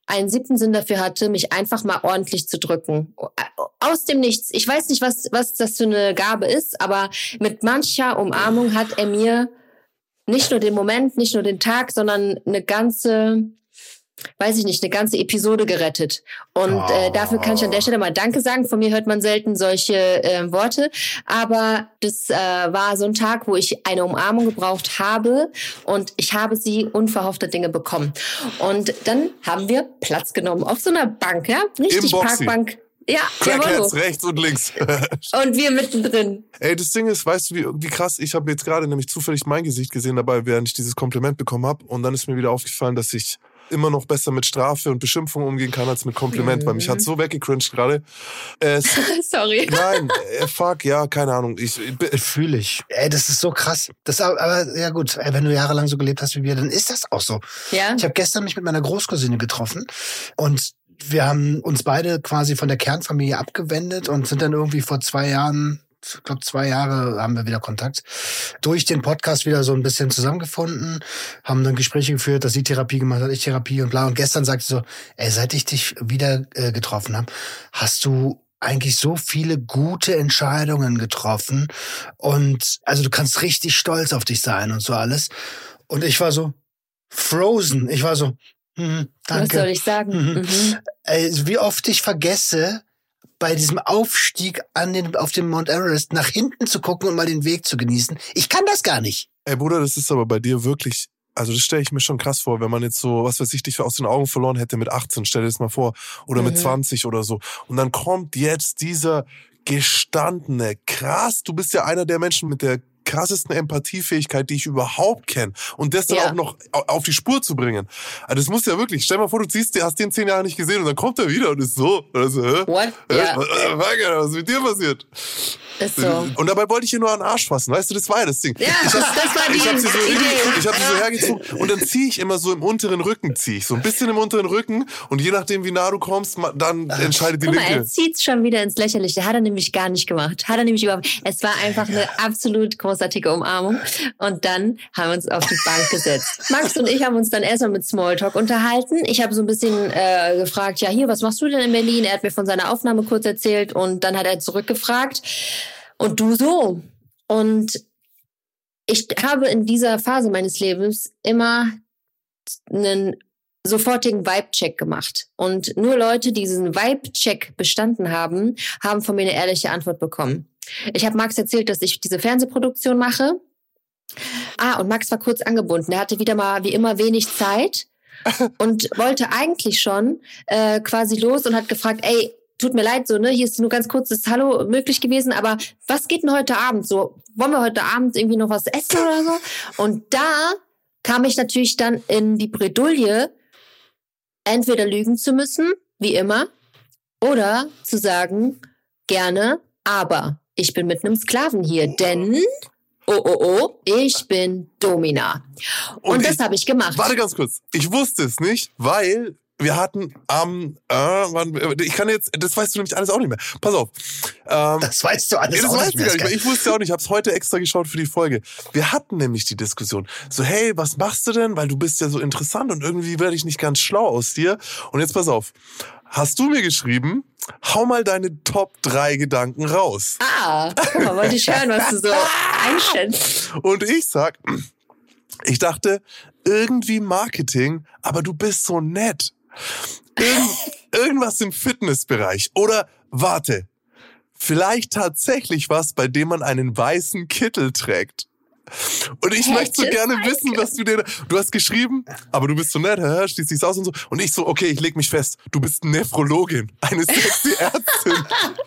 einen siebten Sinn dafür hatte, mich einfach mal ordentlich zu drücken. Aus dem Nichts. Ich weiß nicht, was, was das für eine Gabe ist, aber mit mancher Umarmung hat er mir nicht nur den Moment, nicht nur den Tag, sondern eine ganze, weiß ich nicht, eine ganze Episode gerettet. Und oh. äh, dafür kann ich an der Stelle mal Danke sagen. Von mir hört man selten solche äh, Worte. Aber das äh, war so ein Tag, wo ich eine Umarmung gebraucht habe und ich habe sie unverhoffte Dinge bekommen. Und dann haben wir Platz genommen auf so einer Bank, ja, richtig Parkbank. Ja, Crackheads rechts und links. Und wir mittendrin. Ey, das Ding ist, weißt du, wie, wie krass, ich habe jetzt gerade nämlich zufällig mein Gesicht gesehen dabei, während ich dieses Kompliment bekommen habe. Und dann ist mir wieder aufgefallen, dass ich immer noch besser mit Strafe und Beschimpfung umgehen kann als mit Kompliment, mhm. weil mich hat so weggecringed gerade. Äh, Sorry. Nein, äh, fuck, ja, keine Ahnung. Ich, ich fühle ich. Ey, das ist so krass. Das, aber ja gut, ey, wenn du jahrelang so gelebt hast wie wir, dann ist das auch so. Ja. Ich habe gestern mich mit meiner Großcousine getroffen und wir haben uns beide quasi von der Kernfamilie abgewendet und sind dann irgendwie vor zwei Jahren, ich glaube zwei Jahre haben wir wieder Kontakt, durch den Podcast wieder so ein bisschen zusammengefunden, haben dann Gespräche geführt, dass sie Therapie gemacht hat, ich Therapie und bla. Und gestern sagte sie so, ey, seit ich dich wieder äh, getroffen habe, hast du eigentlich so viele gute Entscheidungen getroffen und also du kannst richtig stolz auf dich sein und so alles. Und ich war so frozen. Ich war so, hm, danke. Was soll ich sagen? Mhm. Mhm. Also, wie oft ich vergesse, bei diesem Aufstieg an den, auf dem Mount Everest nach hinten zu gucken und mal den Weg zu genießen. Ich kann das gar nicht. Ey Bruder, das ist aber bei dir wirklich, also das stelle ich mir schon krass vor, wenn man jetzt so, was weiß ich, dich aus den Augen verloren hätte mit achtzehn, stell dir das mal vor, oder mhm. mit zwanzig oder so. Und dann kommt jetzt dieser gestandene, krass, du bist ja einer der Menschen mit der krassesten Empathiefähigkeit, die ich überhaupt kenne. Und das dann ja. auch noch auf die Spur zu bringen. Also das muss ja wirklich, stell dir mal vor, du ziehst, hast den zehn Jahre nicht gesehen und dann kommt er wieder und ist so. Oder so hä? What? Ja. Was ist mit dir passiert? Ist so. Und dabei wollte ich ihr nur an den Arsch fassen, weißt du, das war ja das Ding. Ja, ich hab, das war die ich hab sie so Idee. Ich hab sie so hergezogen und dann ziehe ich immer so im unteren Rücken, ziehe ich so ein bisschen im unteren Rücken und je nachdem, wie nah du kommst, dann entscheidet die Guck Linke. Mal, er zieht's schon wieder ins Lächerliche. Hat er nämlich gar nicht gemacht. Hat er nämlich überhaupt. Es war einfach eine absolut großartige Umarmung. Und dann haben wir uns auf die Bank gesetzt. Max und ich haben uns dann erstmal mit Smalltalk unterhalten. Ich habe so ein bisschen äh, gefragt, ja hier, was machst du denn in Berlin? Er hat mir von seiner Aufnahme kurz erzählt und dann hat er zurückgefragt. Und du so. Und ich habe in dieser Phase meines Lebens immer einen sofortigen Vibe-Check gemacht. Und nur Leute, die diesen Vibe-Check bestanden haben, haben von mir eine ehrliche Antwort bekommen. Ich habe Max erzählt, dass ich diese Fernsehproduktion mache. Ah, und Max war kurz angebunden. Er hatte wieder mal wie immer wenig Zeit und wollte eigentlich schon äh, quasi los und hat gefragt, ey, tut mir leid, so, ne, hier ist nur ganz kurzes Hallo möglich gewesen, aber was geht denn heute Abend so? Wollen wir heute Abend irgendwie noch was essen oder so? Und da kam ich natürlich dann in die Bredouille, entweder lügen zu müssen, wie immer, oder zu sagen, gerne, aber ich bin mit einem Sklaven hier, denn, oh, oh, oh, ich bin Domina. Und, Und das habe ich gemacht. Warte ganz kurz, ich wusste es nicht, weil wir hatten am, ähm, äh, ich kann jetzt, das weißt du nämlich alles auch nicht mehr. Pass auf. Ähm, das weißt du alles ja, das auch weißt nicht mehr. Gar nicht mehr. Ich wusste auch nicht, ich habe es heute extra geschaut für die Folge. Wir hatten nämlich die Diskussion. So, hey, was machst du denn? Weil du bist ja so interessant und irgendwie werde ich nicht ganz schlau aus dir. Und jetzt pass auf. Hast du mir geschrieben, hau mal deine Top drei Gedanken raus. Ah, guck mal, wollte ich hören, was du so einschätzt. Und ich sag, ich dachte, irgendwie Marketing, aber du bist so nett. Irgend, irgendwas im Fitnessbereich. Oder, warte, vielleicht tatsächlich was, bei dem man einen weißen Kittel trägt. Und ich hey, möchte so gerne wissen, was du dir... Du hast geschrieben, aber du bist so nett, schließt sich's aus und so. Und ich so, okay, ich leg mich fest. Du bist Nephrologin, eine sexy Ärztin.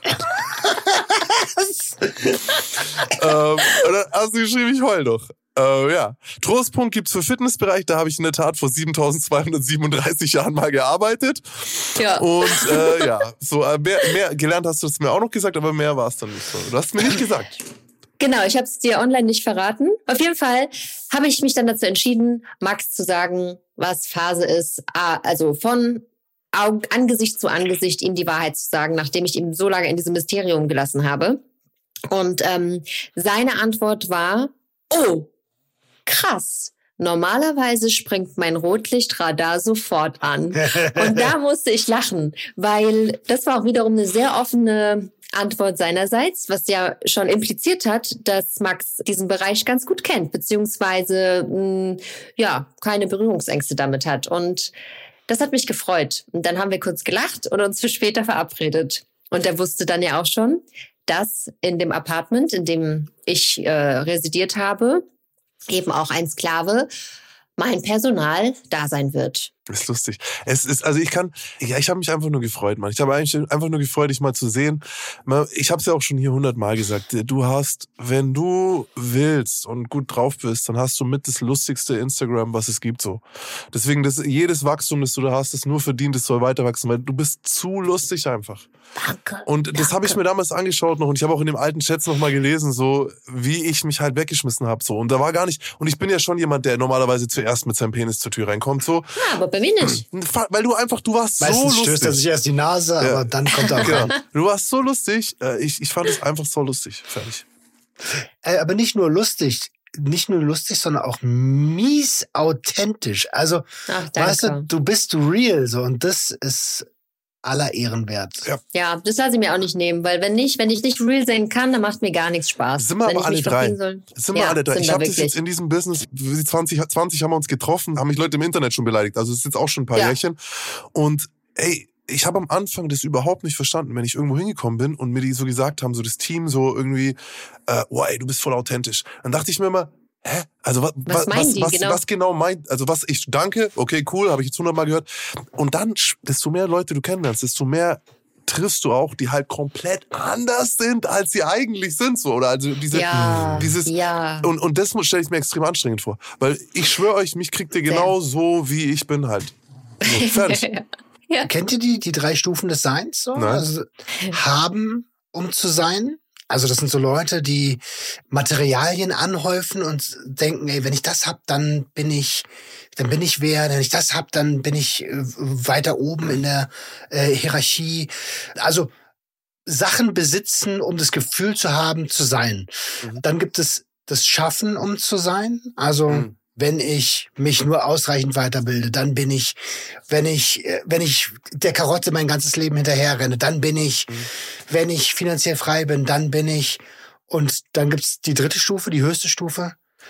ähm, und dann hast du geschrieben, ich heul doch. Uh, ja. Trostpunkt gibt's für Fitnessbereich, da habe ich in der Tat vor siebentausendzweihundertsiebenunddreißig Jahren mal gearbeitet. Ja. Und äh, ja, so äh, mehr, mehr gelernt hast du es mir auch noch gesagt, aber mehr war es dann nicht so. Du hast es mir nicht gesagt. Genau, ich habe es dir online nicht verraten. Auf jeden Fall habe ich mich dann dazu entschieden, Max zu sagen, was Phase ist. Also von Angesicht zu Angesicht ihm die Wahrheit zu sagen, nachdem ich ihm so lange in diesem Mysterium gelassen habe. Und ähm, seine Antwort war, oh, krass, Normalerweise springt mein Rotlichtradar sofort an. Und da musste ich lachen, weil das war auch wiederum eine sehr offene Antwort seinerseits, was ja schon impliziert hat, dass Max diesen Bereich ganz gut kennt, beziehungsweise mh, ja keine Berührungsängste damit hat. Und das hat mich gefreut. Und dann haben wir kurz gelacht und uns für später verabredet. Und er wusste dann ja auch schon, dass in dem Apartment, in dem ich äh, residiert habe, eben auch ein Sklave, mein Personal da sein wird. Das ist lustig. Es ist, also ich kann, ja, ich habe mich einfach nur gefreut, Mann. Ich habe eigentlich einfach nur gefreut, dich mal zu sehen. Ich habe es ja auch schon hier hundertmal gesagt. Du hast, wenn du willst und gut drauf bist, dann hast du mit das lustigste Instagram, was es gibt, so. Deswegen, das, jedes Wachstum, das du da hast, ist nur verdient, es soll weiter wachsen, weil du bist zu lustig einfach. Danke. Und das habe ich mir damals angeschaut noch und ich habe auch in dem alten Chats noch mal gelesen, so wie ich mich halt weggeschmissen habe, so. Und da war gar nicht, und ich bin ja schon jemand, der normalerweise zuerst mit seinem Penis zur Tür reinkommt, so. Ja, aber bei mir nicht. Weil du einfach, du warst Meistens so lustig. stößt er sich erst die Nase, ja. aber dann kommt er auch ja. rein. Du warst so lustig. Ich, ich fand es einfach so lustig. Fertig. Äh, aber nicht nur lustig, nicht nur lustig, sondern auch mies authentisch. Also, Ach, weißt du, du bist real, so, und das ist aller Ehren wert. Ja. Ja, das lasse ich mir auch nicht nehmen, weil wenn nicht, wenn ich nicht real sein kann, dann macht mir gar nichts Spaß. Sind wir wenn aber alle drei. Soll. Sind wir ja, alle drei. Ich habe das wirklich. jetzt in diesem Business, zwanzig, zwanzig haben wir uns getroffen, haben mich Leute im Internet schon beleidigt. Also es ist jetzt auch schon ein paar Ja. Jährchen. Und ey, ich habe am Anfang das überhaupt nicht verstanden, wenn ich irgendwo hingekommen bin und mir die so gesagt haben, so das Team so irgendwie, äh, oh ey, du bist voll authentisch. Dann dachte ich mir immer, hä? Also was, Was was, meinen was, die was, genau? was genau meint, also was ich danke, okay, cool, habe ich jetzt hundertmal gehört. Und dann, desto mehr Leute du kennenlernst, desto mehr triffst du auch, die halt komplett anders sind, als sie eigentlich sind, so, oder also diese, Ja, dieses, ja. und, und das stelle ich mir extrem anstrengend vor, weil ich schwöre euch, mich kriegt ihr genau so, wie ich bin halt. So, fertig. Ja. Kennt ihr die, die drei Stufen des Seins? So? Nein. Also, haben, um zu sein. Also das sind so Leute, die Materialien anhäufen und denken, ey, wenn ich das hab, dann bin ich, dann bin ich wer. Wenn ich das hab, dann bin ich äh, weiter oben in der äh, Hierarchie. Also Sachen besitzen, um das Gefühl zu haben, zu sein. Mhm. Dann gibt es das Schaffen, um zu sein. Also Mhm. wenn ich mich nur ausreichend weiterbilde, dann bin ich, wenn ich, wenn ich der Karotte mein ganzes Leben hinterherrenne, dann bin ich, mhm. wenn ich finanziell frei bin, dann bin ich. Und dann gibt's die dritte Stufe, die höchste Stufe,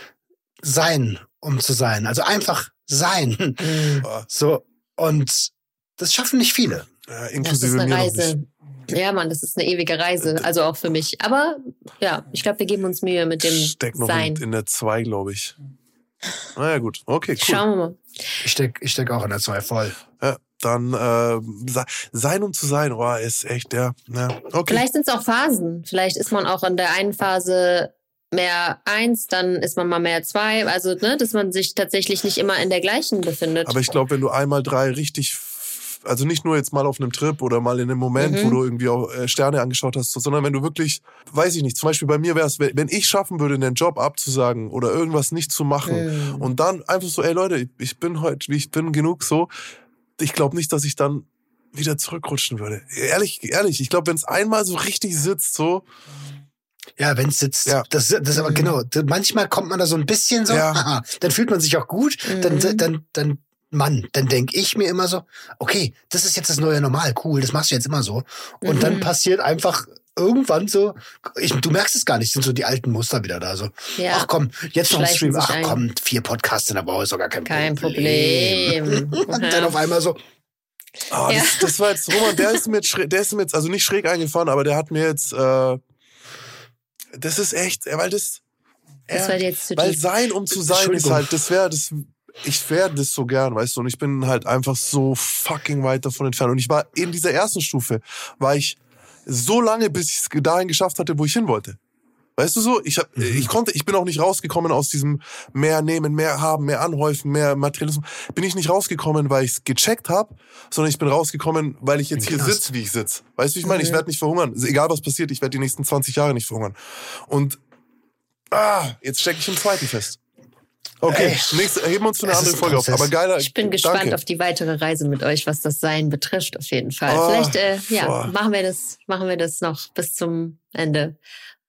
sein, um zu sein. Also einfach sein. Mhm. So. Und das schaffen nicht viele. Ja, Das ist inklusive eine mir noch Reise. nicht. Ja, Mann, das ist eine ewige Reise. Also auch für mich. Aber ja, ich glaube, wir geben uns Mühe mit dem Steck noch Sein. in, in der zwei, glaube ich. Naja, gut. Okay, cool. Schauen wir mal. Ich steck, ich steck auch in der zwei voll. Ja, dann äh, sein um zu sein, oh, ist echt der. Ja, okay. Vielleicht sind es auch Phasen. Vielleicht ist man auch in der einen Phase mehr eins, dann ist man mal mehr zwei. Also, ne, dass man sich tatsächlich nicht immer in der gleichen befindet. Aber ich glaube, wenn du einmal drei richtig, also nicht nur jetzt mal auf einem Trip oder mal in einem Moment, Mhm. wo du irgendwie auch äh, Sterne angeschaut hast, sondern wenn du wirklich, weiß ich nicht, zum Beispiel bei mir wäre es, wenn ich schaffen würde, einen Job abzusagen oder irgendwas nicht zu machen Mhm. und dann einfach so, ey Leute, ich bin heute, wie ich bin, genug so, ich glaube nicht, dass ich dann wieder zurückrutschen würde. Ehrlich, ehrlich, ich glaube, wenn es einmal so richtig sitzt, so, Ja, wenn es sitzt, Ja. das, das ist aber genau, manchmal kommt man da so ein bisschen so, Ja. haha, dann fühlt man sich auch gut, dann, Mhm. dann, dann, Mann, dann denke ich mir immer so, okay, das ist jetzt das neue Normal, cool, das machst du jetzt immer so. Und Mhm. dann passiert einfach irgendwann so, ich, du merkst es gar nicht, sind so die alten Muster wieder da, so, Ja. ach komm, jetzt noch ein Schleichen Stream, sich ach ein. komm, vier Podcasts in der Woche ist doch gar kein, Kein Problem. Problem. Und Ja. dann auf einmal so, ah, Ja. das, das war jetzt, Roman, der ist mir jetzt, schräg, der ist mir jetzt, also nicht schräg eingefahren, aber der hat mir jetzt, äh, das ist echt, weil das, Das ja, war jetzt zu weil tief. sein, um zu sein, ist Entschuldigung. halt, das wäre, das, ich wäre das so gern, weißt du, und ich bin halt einfach so fucking weit davon entfernt. Und ich war in dieser ersten Stufe, war ich so lange, bis ich es dahin geschafft hatte, wo ich hin wollte. Weißt du so? Ich hab, ich konnte, ich bin auch nicht rausgekommen aus diesem mehr nehmen, mehr haben, mehr anhäufen, mehr Materialismus. Bin ich nicht rausgekommen, weil ich es gecheckt habe, sondern ich bin rausgekommen, weil ich jetzt hier Knast. sitze, wie ich sitze. Weißt du, wie ich meine? Ich Mhm. werde nicht verhungern. Also egal was passiert, ich werde die nächsten zwanzig Jahre nicht verhungern. Und ah, jetzt stecke ich im zweiten fest. Okay, Ey, nächste, heben wir uns für eine es andere ist ein Folge auf. Prozess. Aber geiler. Ich bin gespannt danke. auf die weitere Reise mit euch, was das Sein betrifft, auf jeden Fall. Oh, Vielleicht äh, ja, boah. machen wir das, machen wir das noch bis zum Ende.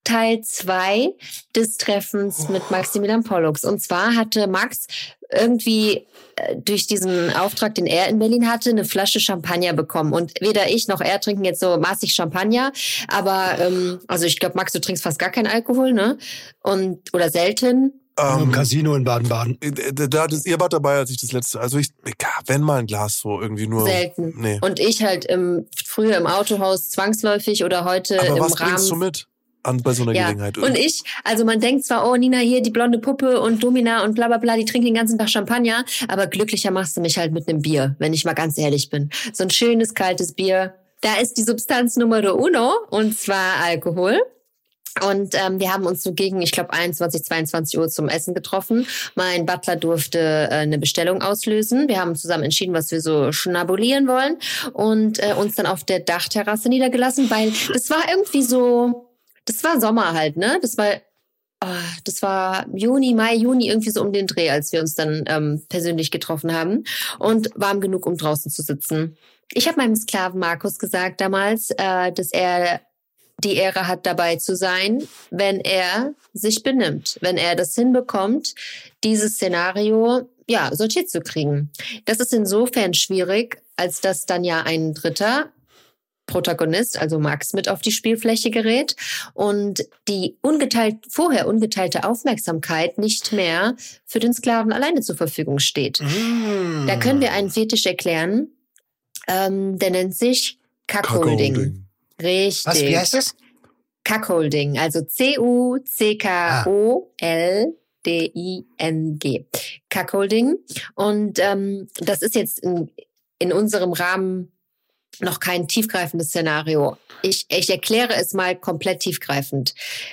Teil zwei des Treffens mit Maximilian Pollux. Und zwar hatte Max irgendwie durch diesen Auftrag, den er in Berlin hatte, eine Flasche Champagner bekommen. Und weder ich noch er trinken jetzt so massig Champagner. Aber, ähm, also ich glaube, Max, du trinkst fast gar keinen Alkohol, ne? Und, oder selten. Um, Im Casino in Baden-Baden. Da, das, ihr wart dabei, als ich das letzte, also ich, wenn mal ein Glas so irgendwie nur. Selten. Nee. Und ich halt im, früher im Autohaus zwangsläufig oder heute Aber im was Rahmen. Bringst du mit? An, bei so einer ja. Gelegenheit. Und ich, also man denkt zwar, oh Nina, hier die blonde Puppe und Domina und bla bla bla, die trinken den ganzen Tag Champagner, aber glücklicher machst du mich halt mit einem Bier, wenn ich mal ganz ehrlich bin. So ein schönes, kaltes Bier. Da ist die Substanz Numero uno, und zwar Alkohol. Und ähm, wir haben uns so gegen, ich glaube, einundzwanzig, zweiundzwanzig Uhr zum Essen getroffen. Mein Butler durfte äh, eine Bestellung auslösen. Wir haben zusammen entschieden, was wir so schnabulieren wollen und äh, uns dann auf der Dachterrasse niedergelassen, weil das war irgendwie so... Das war Sommer halt, ne? Das war, oh, das war Juni, Mai, Juni, irgendwie so um den Dreh, als wir uns dann ähm, persönlich getroffen haben und warm genug, um draußen zu sitzen. Ich habe meinem Sklaven Markus gesagt damals, äh, dass er die Ehre hat, dabei zu sein, wenn er sich benimmt, wenn er das hinbekommt, dieses Szenario ja sortiert zu kriegen. Das ist insofern schwierig, als dass dann ja ein Dritter Protagonist, also Max, mit auf die Spielfläche gerät und die ungeteilt, vorher ungeteilte Aufmerksamkeit nicht mehr für den Sklaven alleine zur Verfügung steht. Mm. Da können wir einen Fetisch erklären, ähm, der nennt sich Cuckolding. Richtig. Was, wie heißt das? Cuckolding, also C U C K O L D I N G. Cuckolding. Und ähm, das ist jetzt in, in unserem Rahmen noch kein tiefgreifendes Szenario. Ich, ich erkläre es mal komplett tiefgreifend.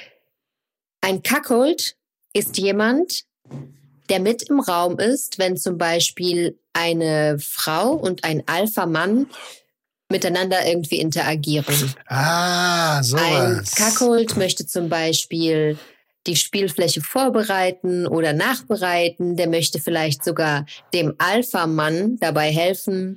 Ein Cuckold ist jemand, der mit im Raum ist, wenn zum Beispiel eine Frau und ein Alpha-Mann miteinander irgendwie interagieren. Ah, sowas. Ein Cuckold möchte zum Beispiel die Spielfläche vorbereiten oder nachbereiten. Der möchte vielleicht sogar dem Alpha-Mann dabei helfen,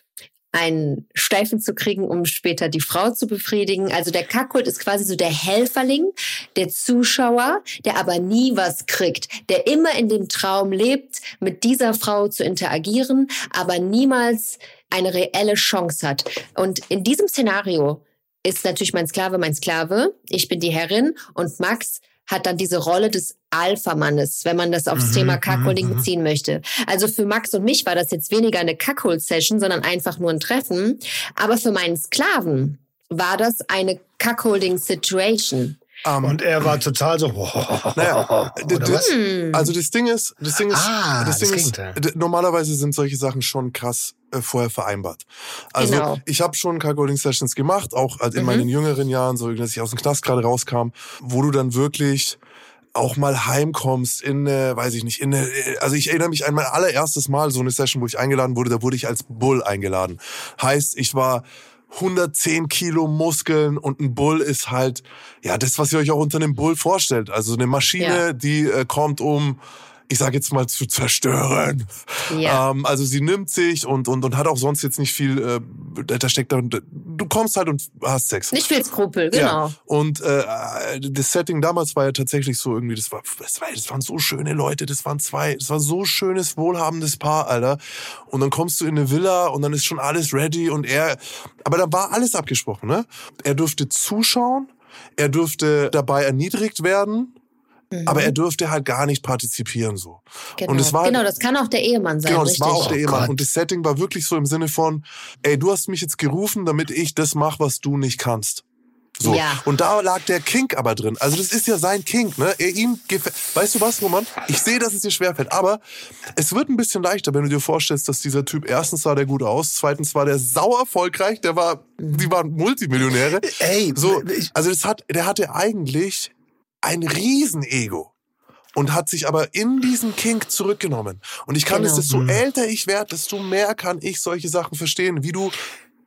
einen Steifen zu kriegen, um später die Frau zu befriedigen. Also der Cuckold ist quasi so der Helferling, der Zuschauer, der aber nie was kriegt, der immer in dem Traum lebt, mit dieser Frau zu interagieren, aber niemals eine reelle Chance hat. Und in diesem Szenario ist natürlich mein Sklave mein Sklave, ich bin die Herrin und Max hat dann diese Rolle des Alpha-Mannes, wenn man das aufs mhm, Thema Cuckolding beziehen möchte. Also für Max und mich war das jetzt weniger eine Cuckold-Session, sondern einfach nur ein Treffen. Aber für meinen Sklaven war das eine Cuckolding-Situation. Um, und er war total so. Naja, das, also das Ding ist, das Ding ist, ah, das Ding das ist, normalerweise sind solche Sachen schon krass äh, vorher vereinbart. Also genau. Ich habe schon Cuckolding-Sessions gemacht, auch in mhm. meinen jüngeren Jahren, so dass ich aus dem Knast gerade rauskam, wo du dann wirklich auch mal heimkommst in eine, weiß ich nicht, in eine, also ich erinnere mich an mein allererstes Mal, so eine Session, wo ich eingeladen wurde, da wurde ich als Bull eingeladen. Heißt, ich war hundertzehn Kilo Muskeln und ein Bull ist halt, ja, das, was ihr euch auch unter einem Bull vorstellt. Also eine Maschine, ja. die äh, kommt, um, ich sage jetzt mal, zu zerstören. Ja. Ähm, also sie nimmt sich und, und, und hat auch sonst jetzt nicht viel, äh, da steckt da, du kommst halt und hast Sex. Nicht viel Skrupel, genau. Ja. Und äh, das Setting damals war ja tatsächlich so irgendwie, das war, das war, das waren so schöne Leute, das waren zwei, das war so schönes, wohlhabendes Paar, Alter. Und dann kommst du in eine Villa und dann ist schon alles ready und er, aber da war alles abgesprochen, ne? Er durfte zuschauen, er durfte dabei erniedrigt werden, Mhm. aber er durfte halt gar nicht partizipieren so. Genau, und es war, genau das kann auch der Ehemann sein. Genau, das richtig? war auch der Oh Ehemann. Gott. Und das Setting war wirklich so im Sinne von, ey, du hast mich jetzt gerufen, damit ich das mache, was du nicht kannst. So. Ja. Und da lag der Kink aber drin. Also das ist ja sein Kink, ne? Er ihm gefällt. Weißt du was, Roman? Ich sehe, dass es dir schwerfällt, aber es wird ein bisschen leichter, wenn du dir vorstellst, dass dieser Typ, erstens sah der gut aus, zweitens war der sau erfolgreich, der war, die waren Multimillionäre. Ey, so, also das hat, der hatte eigentlich ein Riesenego. Und hat sich aber in diesen Kink zurückgenommen. Und ich kann Genau. es, desto älter ich werde, desto mehr kann ich solche Sachen verstehen, wie du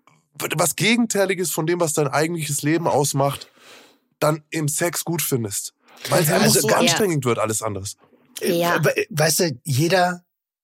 was Gegenteiliges von dem, was dein eigentliches Leben ausmacht, dann im Sex gut findest. Weil es einfach Also, so ja. anstrengend wird, alles anderes. Ja. Weißt du, jeder,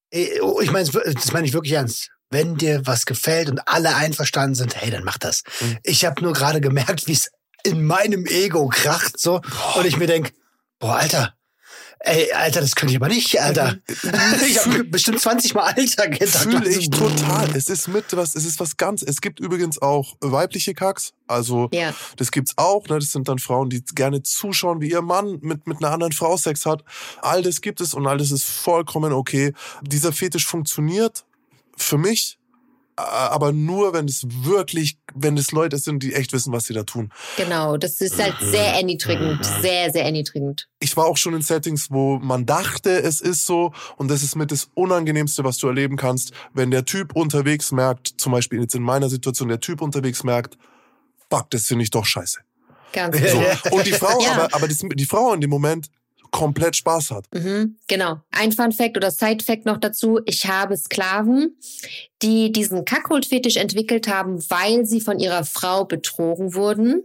ich meine, das meine ich wirklich ernst. Wenn dir was gefällt und alle einverstanden sind, hey, dann mach das. Mhm. Ich habe nur gerade gemerkt, wie es in meinem Ego kracht so und ich mir denk, boah, Alter, ey, Alter, das könnte ich aber nicht, Alter. Ich habe bestimmt zwanzig Mal Alter gedacht. Fühle ich total. Es ist mit was, es ist was ganz, es gibt übrigens auch weibliche Kacks, also ja. das gibt's auch, ne? Das sind dann Frauen, die gerne zuschauen, wie ihr Mann mit, mit einer anderen Frau Sex hat. All das gibt es und all das ist vollkommen okay. Dieser Fetisch funktioniert für mich, aber nur, wenn es wirklich, wenn es Leute sind, die echt wissen, was sie da tun. Genau, das ist halt sehr erniedrigend, sehr, sehr erniedrigend. Ich war auch schon in Settings, wo man dachte, es ist so, und das ist mit das Unangenehmste, was du erleben kannst, wenn der Typ unterwegs merkt, zum Beispiel jetzt in meiner Situation, der Typ unterwegs merkt, fuck, das finde ich doch scheiße. Ganz genau. So. Und die Frau, ja. aber, aber das, die Frau in dem Moment komplett Spaß hat. Mhm, genau. Ein Fun-Fact oder Side-Fact noch dazu. Ich habe Sklaven, die diesen Kackhold-Fetisch entwickelt haben, weil sie von ihrer Frau betrogen wurden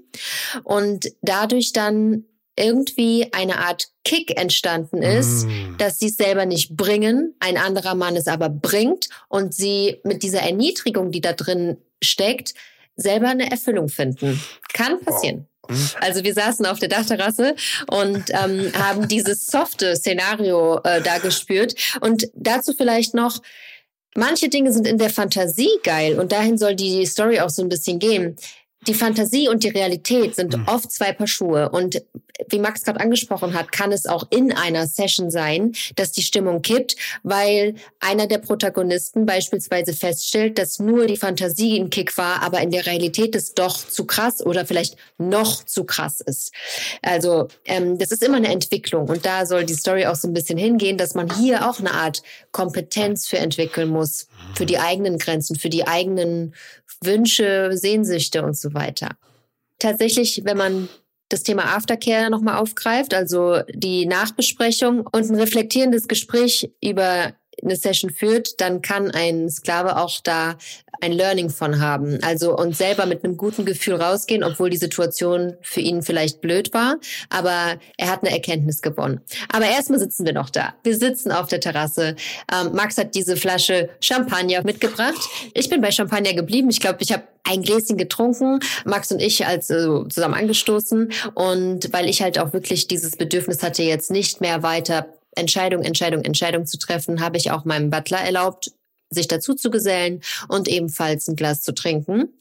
und dadurch dann irgendwie eine Art Kick entstanden ist, mm. dass sie es selber nicht bringen, ein anderer Mann es aber bringt und sie mit dieser Erniedrigung, die da drin steckt, selber eine Erfüllung finden. Kann passieren. Wow. Also wir saßen auf der Dachterrasse und ähm, haben dieses softe Szenario äh, da gespürt. Und dazu vielleicht noch, manche Dinge sind in der Fantasie geil und dahin soll die Story auch so ein bisschen gehen. Die Fantasie und die Realität sind mhm. oft zwei Paar Schuhe. Und wie Max gerade angesprochen hat, kann es auch in einer Session sein, dass die Stimmung kippt, weil einer der Protagonisten beispielsweise feststellt, dass nur die Fantasie ein Kick war, aber in der Realität es doch zu krass oder vielleicht noch zu krass ist. Also ähm, das ist immer eine Entwicklung. Und da soll die Story auch so ein bisschen hingehen, dass man hier auch eine Art Kompetenz für entwickeln muss, für die eigenen Grenzen, für die eigenen Wünsche, Sehnsüchte und so weiter. Tatsächlich, wenn man das Thema Aftercare nochmal aufgreift, also die Nachbesprechung und ein reflektierendes Gespräch über eine Session führt, dann kann ein Sklave auch da ein Learning von haben. Also und selber mit einem guten Gefühl rausgehen, obwohl die Situation für ihn vielleicht blöd war, aber er hat eine Erkenntnis gewonnen. Aber erstmal sitzen wir noch da. Wir sitzen auf der Terrasse. Ähm, Max hat diese Flasche Champagner mitgebracht. Ich bin bei Champagner geblieben. Ich glaube, ich habe ein Gläschen getrunken, Max und ich also zusammen angestoßen. Und weil ich halt auch wirklich dieses Bedürfnis hatte, jetzt nicht mehr weiter Entscheidung, Entscheidung, Entscheidung zu treffen, habe ich auch meinem Butler erlaubt, sich dazu zu gesellen und ebenfalls ein Glas zu trinken.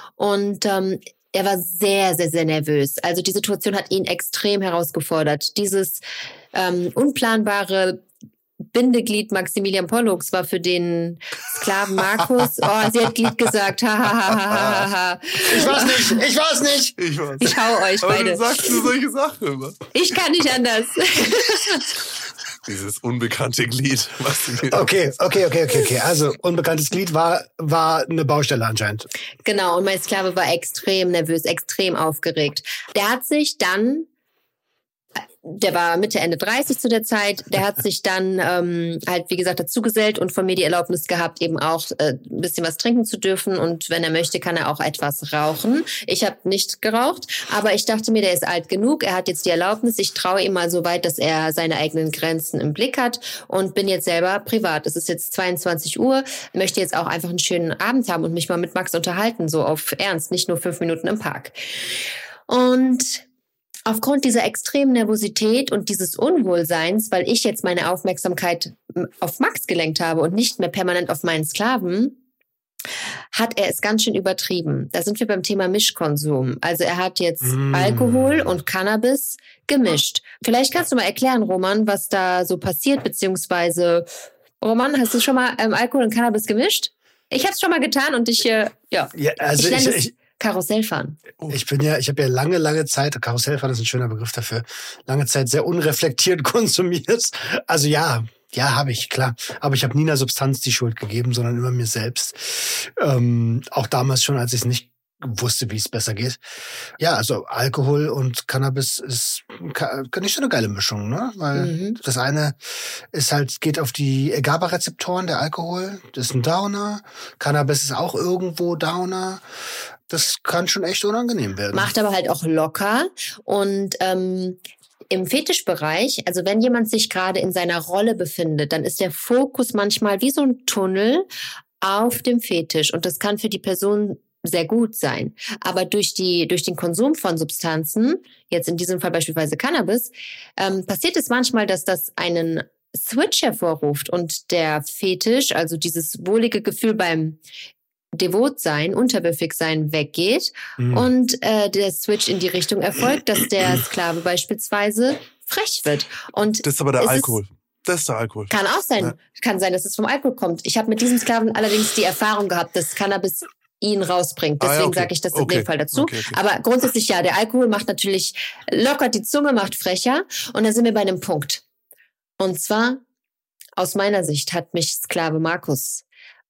Und ähm, er war sehr, sehr, sehr nervös. Also die Situation hat ihn extrem herausgefordert. Dieses ähm, unplanbare Bindeglied Maximilian Pollux war für den Sklaven Markus. Oh, sie hat Glied gesagt. Ha, ha, ha, ha, ha, ha. Ich war's nicht, ich war's nicht. Ich, war's. Ich hau euch Aber beide. du sagst nur solche Sachen immer. Ich kann nicht anders. Dieses unbekannte Glied. Was du mir okay, okay, okay, okay, okay. Also unbekanntes Glied war, war eine Baustelle anscheinend. Genau, und mein Sklave war extrem nervös, extrem aufgeregt. Der hat sich dann Der war Mitte, Ende dreißig zu der Zeit. Der hat sich dann ähm, halt, wie gesagt, dazugesellt und von mir die Erlaubnis gehabt, eben auch äh, ein bisschen was trinken zu dürfen. Und wenn er möchte, kann er auch etwas rauchen. Ich habe nicht geraucht, aber ich dachte mir, der ist alt genug. Er hat jetzt die Erlaubnis. Ich traue ihm mal so weit, dass er seine eigenen Grenzen im Blick hat und bin jetzt selber privat. Es ist jetzt zweiundzwanzig Uhr, möchte jetzt auch einfach einen schönen Abend haben und mich mal mit Max unterhalten, so auf Ernst, nicht nur fünf Minuten im Park. Und aufgrund dieser extremen Nervosität und dieses Unwohlseins, weil ich jetzt meine Aufmerksamkeit auf Max gelenkt habe und nicht mehr permanent auf meinen Sklaven, hat er es ganz schön übertrieben. Da sind wir beim Thema Mischkonsum. Also er hat jetzt mm. Alkohol und Cannabis gemischt. Vielleicht kannst du mal erklären, Roman, was da so passiert, beziehungsweise, Roman, hast du schon mal ähm, Alkohol und Cannabis gemischt? Ich habe es schon mal getan und ich, äh, ja, ja also ich nenne ich, es ich Karussellfahren. Ich bin ja, ich habe ja lange, lange Zeit, Karussellfahren ist ein schöner Begriff dafür, lange Zeit sehr unreflektiert konsumiert. Also ja, ja, habe ich, klar. Aber ich habe nie einer Substanz die Schuld gegeben, sondern immer mir selbst. Ähm, auch damals schon, als ich es nicht wusste, wie es besser geht. Ja, also Alkohol und Cannabis ist nicht so eine geile Mischung, ne? Weil mhm. das eine ist halt, geht auf die GABA-Rezeptoren, der Alkohol. Das ist ein Downer. Cannabis ist auch irgendwo Downer. Das kann schon echt unangenehm werden. Macht aber halt auch locker. Und ähm, im Fetischbereich, also wenn jemand sich gerade in seiner Rolle befindet, dann ist der Fokus manchmal wie so ein Tunnel auf dem Fetisch. Und das kann für die Person sehr gut sein. Aber durch die, durch den Konsum von Substanzen, jetzt in diesem Fall beispielsweise Cannabis, ähm, passiert es manchmal, dass das einen Switch hervorruft und der Fetisch, also dieses wohlige Gefühl beim Devotsein, Unterwürfigsein weggeht mhm. und äh, der Switch in die Richtung erfolgt, dass der Sklave beispielsweise frech wird. Und das ist aber der Alkohol. Das ist der Alkohol. Kann auch sein. Ja. Kann sein, dass es vom Alkohol kommt. Ich habe mit diesem Sklaven allerdings die Erfahrung gehabt, dass Cannabis ihn rausbringt. Deswegen ah, ja, okay. sage ich das in okay. dem Fall dazu. Okay, okay. Aber grundsätzlich ja, der Alkohol macht natürlich, lockert die Zunge, macht frecher. Und da sind wir bei einem Punkt. Und zwar, aus meiner Sicht hat mich Sklave Markus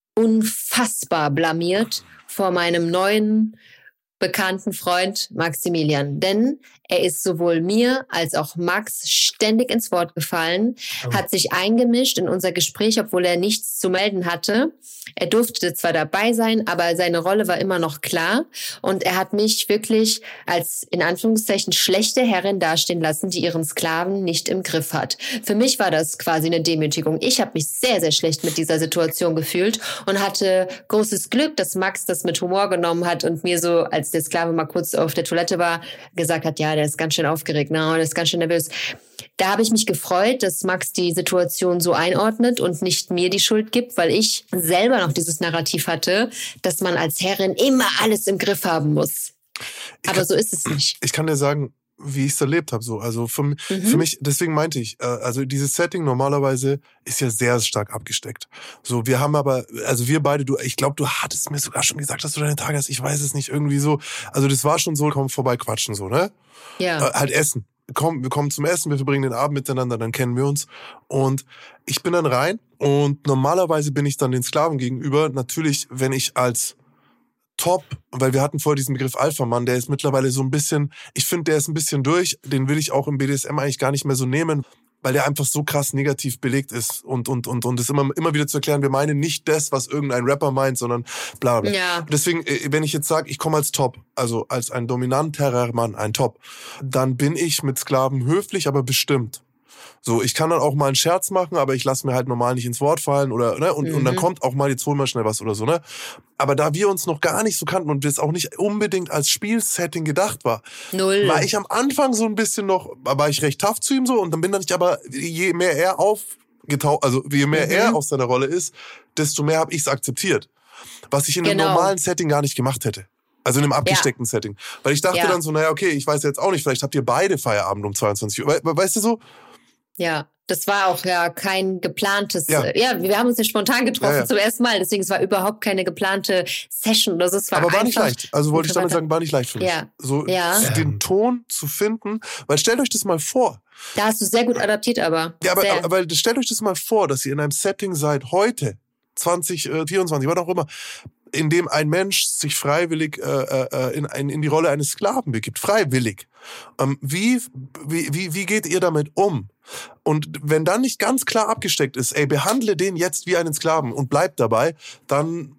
unfassbar blamiert vor meinem neuen bekannten Freund Maximilian. Denn er ist sowohl mir als auch Max ständig ins Wort gefallen, oh. hat sich eingemischt in unser Gespräch, obwohl er nichts zu melden hatte. Er durfte zwar dabei sein, aber seine Rolle war immer noch klar. Und er hat mich wirklich als, in Anführungszeichen, schlechte Herrin dastehen lassen, die ihren Sklaven nicht im Griff hat. Für mich war das quasi eine Demütigung. Ich habe mich sehr, sehr schlecht mit dieser Situation gefühlt und hatte großes Glück, dass Max das mit Humor genommen hat und mir so, als der Sklave mal kurz auf der Toilette war, gesagt hat, ja, der ist ganz schön aufgeregt, ne? Der ist ganz schön nervös. Da habe ich mich gefreut, dass Max die Situation so einordnet und nicht mir die Schuld gibt, weil ich selber noch dieses Narrativ hatte, dass man als Herrin immer alles im Griff haben muss. Aber kann, so ist es nicht. Ich kann dir sagen, wie ich es erlebt habe. So. Also für, mhm. für mich, deswegen meinte ich, äh, also dieses Setting normalerweise ist ja sehr stark abgesteckt. So, wir haben aber, also wir beide, du, ich glaube, du hattest mir sogar schon gesagt, dass du deine Tage hast, ich weiß es nicht, irgendwie so. Also das war schon so, komm vorbei quatschen, so, ne? Ja. Äh, halt essen. Komm, wir kommen zum Essen, wir verbringen den Abend miteinander, dann kennen wir uns. Und ich bin dann rein und normalerweise bin ich dann den Sklaven gegenüber. Natürlich, wenn ich als Top, weil wir hatten vorher diesen Begriff Alpha-Mann, der ist mittlerweile so ein bisschen, ich finde, der ist ein bisschen durch, den will ich auch im B D S M eigentlich gar nicht mehr so nehmen, weil der einfach so krass negativ belegt ist und und und und es immer immer wieder zu erklären, wir meinen nicht das, was irgendein Rapper meint, sondern bla bla. Ja. Deswegen, wenn ich jetzt sage, ich komme als Top, also als ein dominanterer Mann, ein Top, dann bin ich mit Sklaven höflich, aber bestimmt. So, ich kann dann auch mal einen Scherz machen, aber ich lasse mir halt normal nicht ins Wort fallen oder ne und mhm. und dann kommt auch mal, jetzt hol mal schnell was oder so, ne? Aber da wir uns noch gar nicht so kannten und das auch nicht unbedingt als Spielsetting gedacht war, Null. war ich am Anfang so ein bisschen noch, war ich recht tough zu ihm so und dann bin dann ich aber, je mehr er aufgetaucht, also je mehr mhm. er aus seiner Rolle ist, desto mehr habe ich es akzeptiert. Was ich in einem genau. normalen Setting gar nicht gemacht hätte. Also in einem abgesteckten ja. Setting. Weil ich dachte ja. dann so, naja, okay, ich weiß jetzt auch nicht, vielleicht habt ihr beide Feierabend um zweiundzwanzig Uhr. We- weißt du so? Ja, das war auch ja kein geplantes, ja, äh, ja wir haben uns ja spontan getroffen ja, ja. zum ersten Mal, deswegen es war überhaupt keine geplante Session oder so. Es war aber war einfach nicht leicht, also wollte ich damit sagen, war nicht leicht für mich. Ja. So ja. den Ton zu finden, weil stellt euch das mal vor. Da hast du sehr gut adaptiert aber. Ja, aber, sehr. aber stellt euch das mal vor, dass ihr in einem Setting seid, heute, zwanzig vierundzwanzig, was auch immer, in dem ein Mensch sich freiwillig äh, äh, in, in, in die Rolle eines Sklaven begibt. Freiwillig. Ähm, wie, wie, wie, wie geht ihr damit um? Und wenn dann nicht ganz klar abgesteckt ist, ey, behandle den jetzt wie einen Sklaven und bleib dabei, dann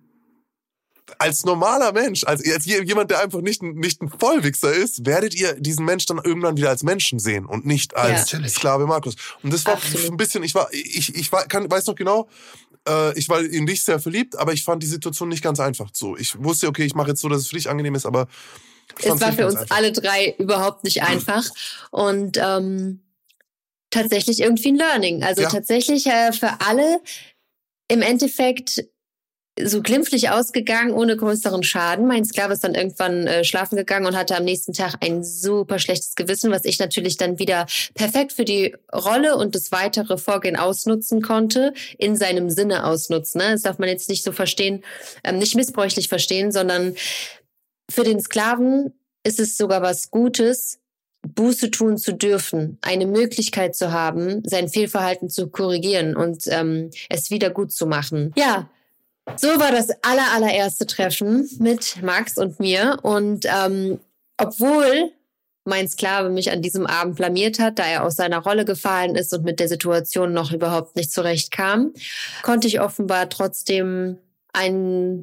als normaler Mensch, als, als jemand, der einfach nicht, nicht ein Vollwichser ist, werdet ihr diesen Mensch dann irgendwann wieder als Menschen sehen und nicht als ja. Sklave Markus. Und das war Absolut. ein bisschen, ich war, ich, ich war, kann, weiß noch genau, äh, ich war in dich sehr verliebt, aber ich fand die Situation nicht ganz einfach so. Ich wusste, okay, ich mache jetzt so, dass es für dich angenehm ist, aber es war für uns einfach. alle drei überhaupt nicht einfach. Und ähm, tatsächlich irgendwie ein Learning. Also ja. tatsächlich äh, für alle im Endeffekt so glimpflich ausgegangen, ohne größeren Schaden. Mein Sklave ist dann irgendwann äh, schlafen gegangen und hatte am nächsten Tag ein super schlechtes Gewissen, was ich natürlich dann wieder perfekt für die Rolle und das weitere Vorgehen ausnutzen konnte, in seinem Sinne ausnutzen. Ne? Das darf man jetzt nicht so verstehen, ähm, nicht missbräuchlich verstehen, sondern für den Sklaven ist es sogar was Gutes, Buße tun zu dürfen, eine Möglichkeit zu haben, sein Fehlverhalten zu korrigieren und ähm, es wieder gut zu machen. Ja, so war das aller, allererste Treffen mit Max und mir. Und ähm, obwohl mein Sklave mich an diesem Abend blamiert hat, da er aus seiner Rolle gefallen ist und mit der Situation noch überhaupt nicht zurechtkam, konnte ich offenbar trotzdem einen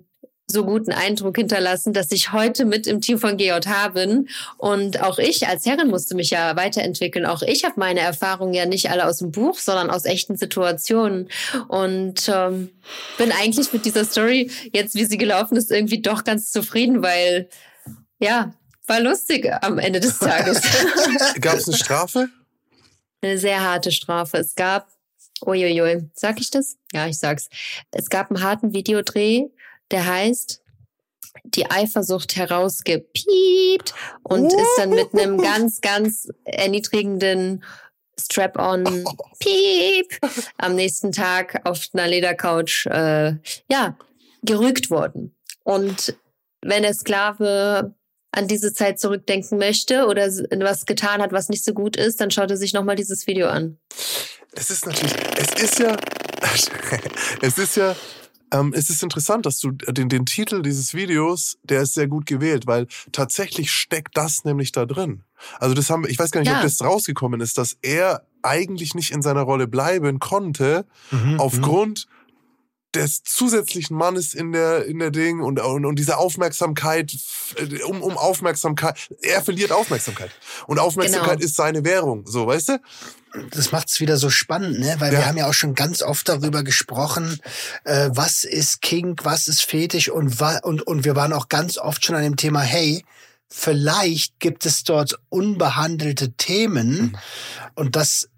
so guten Eindruck hinterlassen, dass ich heute mit im Team von G J H bin. Und auch ich als Herrin musste mich ja weiterentwickeln. Auch ich habe meine Erfahrungen ja nicht alle aus dem Buch, sondern aus echten Situationen. Und ähm, bin eigentlich mit dieser Story, jetzt wie sie gelaufen ist, irgendwie doch ganz zufrieden, weil, ja, war lustig am Ende des Tages. Gab es eine Strafe? Eine sehr harte Strafe. Es gab, uiuiui, sag ich das? Ja, ich sag's. Es gab einen harten Videodreh, der heißt die Eifersucht herausgepiept und ist dann mit einem ganz, ganz erniedrigenden Strap-on Piep am nächsten Tag auf einer Ledercouch äh, ja, gerügt worden. Und wenn der Sklave an diese Zeit zurückdenken möchte oder was getan hat, was nicht so gut ist, dann schaut er sich nochmal dieses Video an. Es ist natürlich, es ist ja, es ist ja, Ähm, es ist interessant, dass du den, den Titel dieses Videos, der ist sehr gut gewählt, weil tatsächlich steckt das nämlich da drin. Also das haben wir, ich weiß gar nicht, ja. ob das rausgekommen ist, dass er eigentlich nicht in seiner Rolle bleiben konnte, mhm, aufgrund des zusätzlichen Mannes in der in der Ding und und, und diese Aufmerksamkeit um um Aufmerksamkeit. Er verliert Aufmerksamkeit und Aufmerksamkeit genau. ist seine Währung, so, weißt du? Das macht's wieder so spannend, ne? Weil ja. wir haben ja auch schon ganz oft darüber gesprochen, äh, was ist Kink, was ist Fetisch und wa- und und wir waren auch ganz oft schon an dem Thema, hey, vielleicht gibt es dort unbehandelte Themen mhm. und das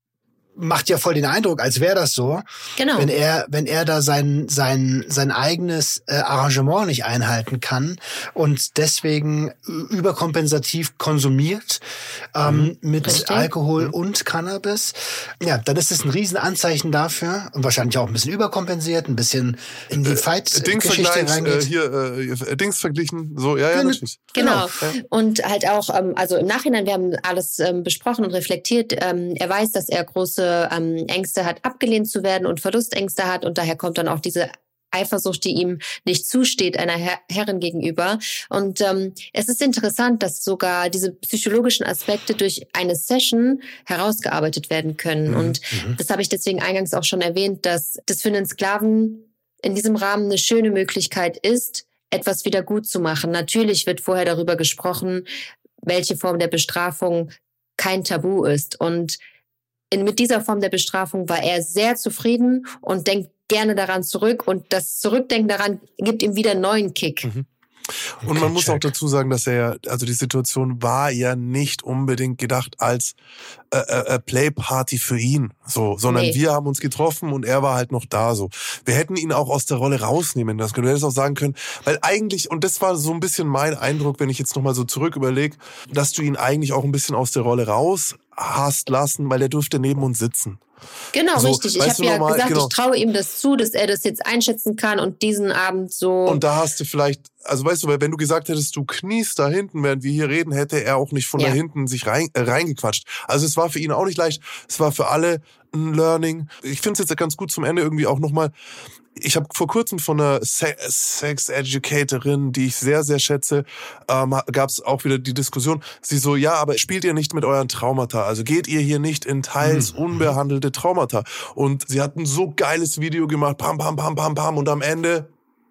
macht ja voll den Eindruck, als wäre das so. Genau. Wenn er, wenn er da sein, sein, sein eigenes äh, Arrangement nicht einhalten kann und deswegen überkompensativ konsumiert ähm, mhm. mit Richtig. Alkohol mhm. und Cannabis, ja, dann ist es ein Riesenanzeichen dafür und wahrscheinlich auch ein bisschen überkompensiert, ein bisschen in die Fight-Geschichte reingeht. Äh, hier, äh, Dings verglichen, so, ja, ja, genau. natürlich. Genau. genau. Und halt auch, ähm, also im Nachhinein, wir haben alles ähm, besprochen und reflektiert. Ähm, er weiß, dass er große ähm, Ängste hat, abgelehnt zu werden und Verlustängste hat und daher kommt dann auch diese Eifersucht, die ihm nicht zusteht, einer Her- Herrin gegenüber. Und ähm, es ist interessant, dass sogar diese psychologischen Aspekte durch eine Session herausgearbeitet werden können. Mhm. Und mhm. das habe ich deswegen eingangs auch schon erwähnt, dass das für einen Sklaven in diesem Rahmen eine schöne Möglichkeit ist, etwas wieder gut zu machen. Natürlich wird vorher darüber gesprochen, welche Form der Bestrafung kein Tabu ist. Und in, mit dieser Form der Bestrafung war er sehr zufrieden und denkt gerne daran zurück. Und das Zurückdenken daran gibt ihm wieder einen neuen Kick. Mhm. Und man muss auch dazu sagen, dass er ja, also die Situation war ja nicht unbedingt gedacht als äh, äh, Playparty für ihn, so, sondern nee. wir haben uns getroffen und er war halt noch da, so. Wir hätten ihn auch aus der Rolle rausnehmen lassen können. Du hättest auch sagen können, weil eigentlich, und das war so ein bisschen mein Eindruck, wenn ich jetzt nochmal so zurück überlege, dass du ihn eigentlich auch ein bisschen aus der Rolle raus hast lassen, weil er dürfte neben uns sitzen. Genau, so, richtig. Ich habe ja normal, gesagt, genau. ich traue ihm das zu, dass er das jetzt einschätzen kann und diesen Abend so... Und da hast du vielleicht, also weißt du, weil wenn du gesagt hättest, du kniest da hinten, während wir hier reden, hätte er auch nicht von ja. da hinten sich rein, äh, reingequatscht. Also es war für ihn auch nicht leicht. Es war für alle ein Learning. Ich finde es jetzt ganz gut zum Ende irgendwie auch nochmal. Ich habe vor kurzem von einer Se- Sex-Educatorin, die ich sehr, sehr schätze, ähm, gab es auch wieder die Diskussion. Sie so, ja, aber spielt ihr nicht mit euren Traumata? Also geht ihr hier nicht in teils mhm. unbehandelte Traumata? Und sie hat ein so geiles Video gemacht, pam, pam, pam, pam, pam, und am Ende,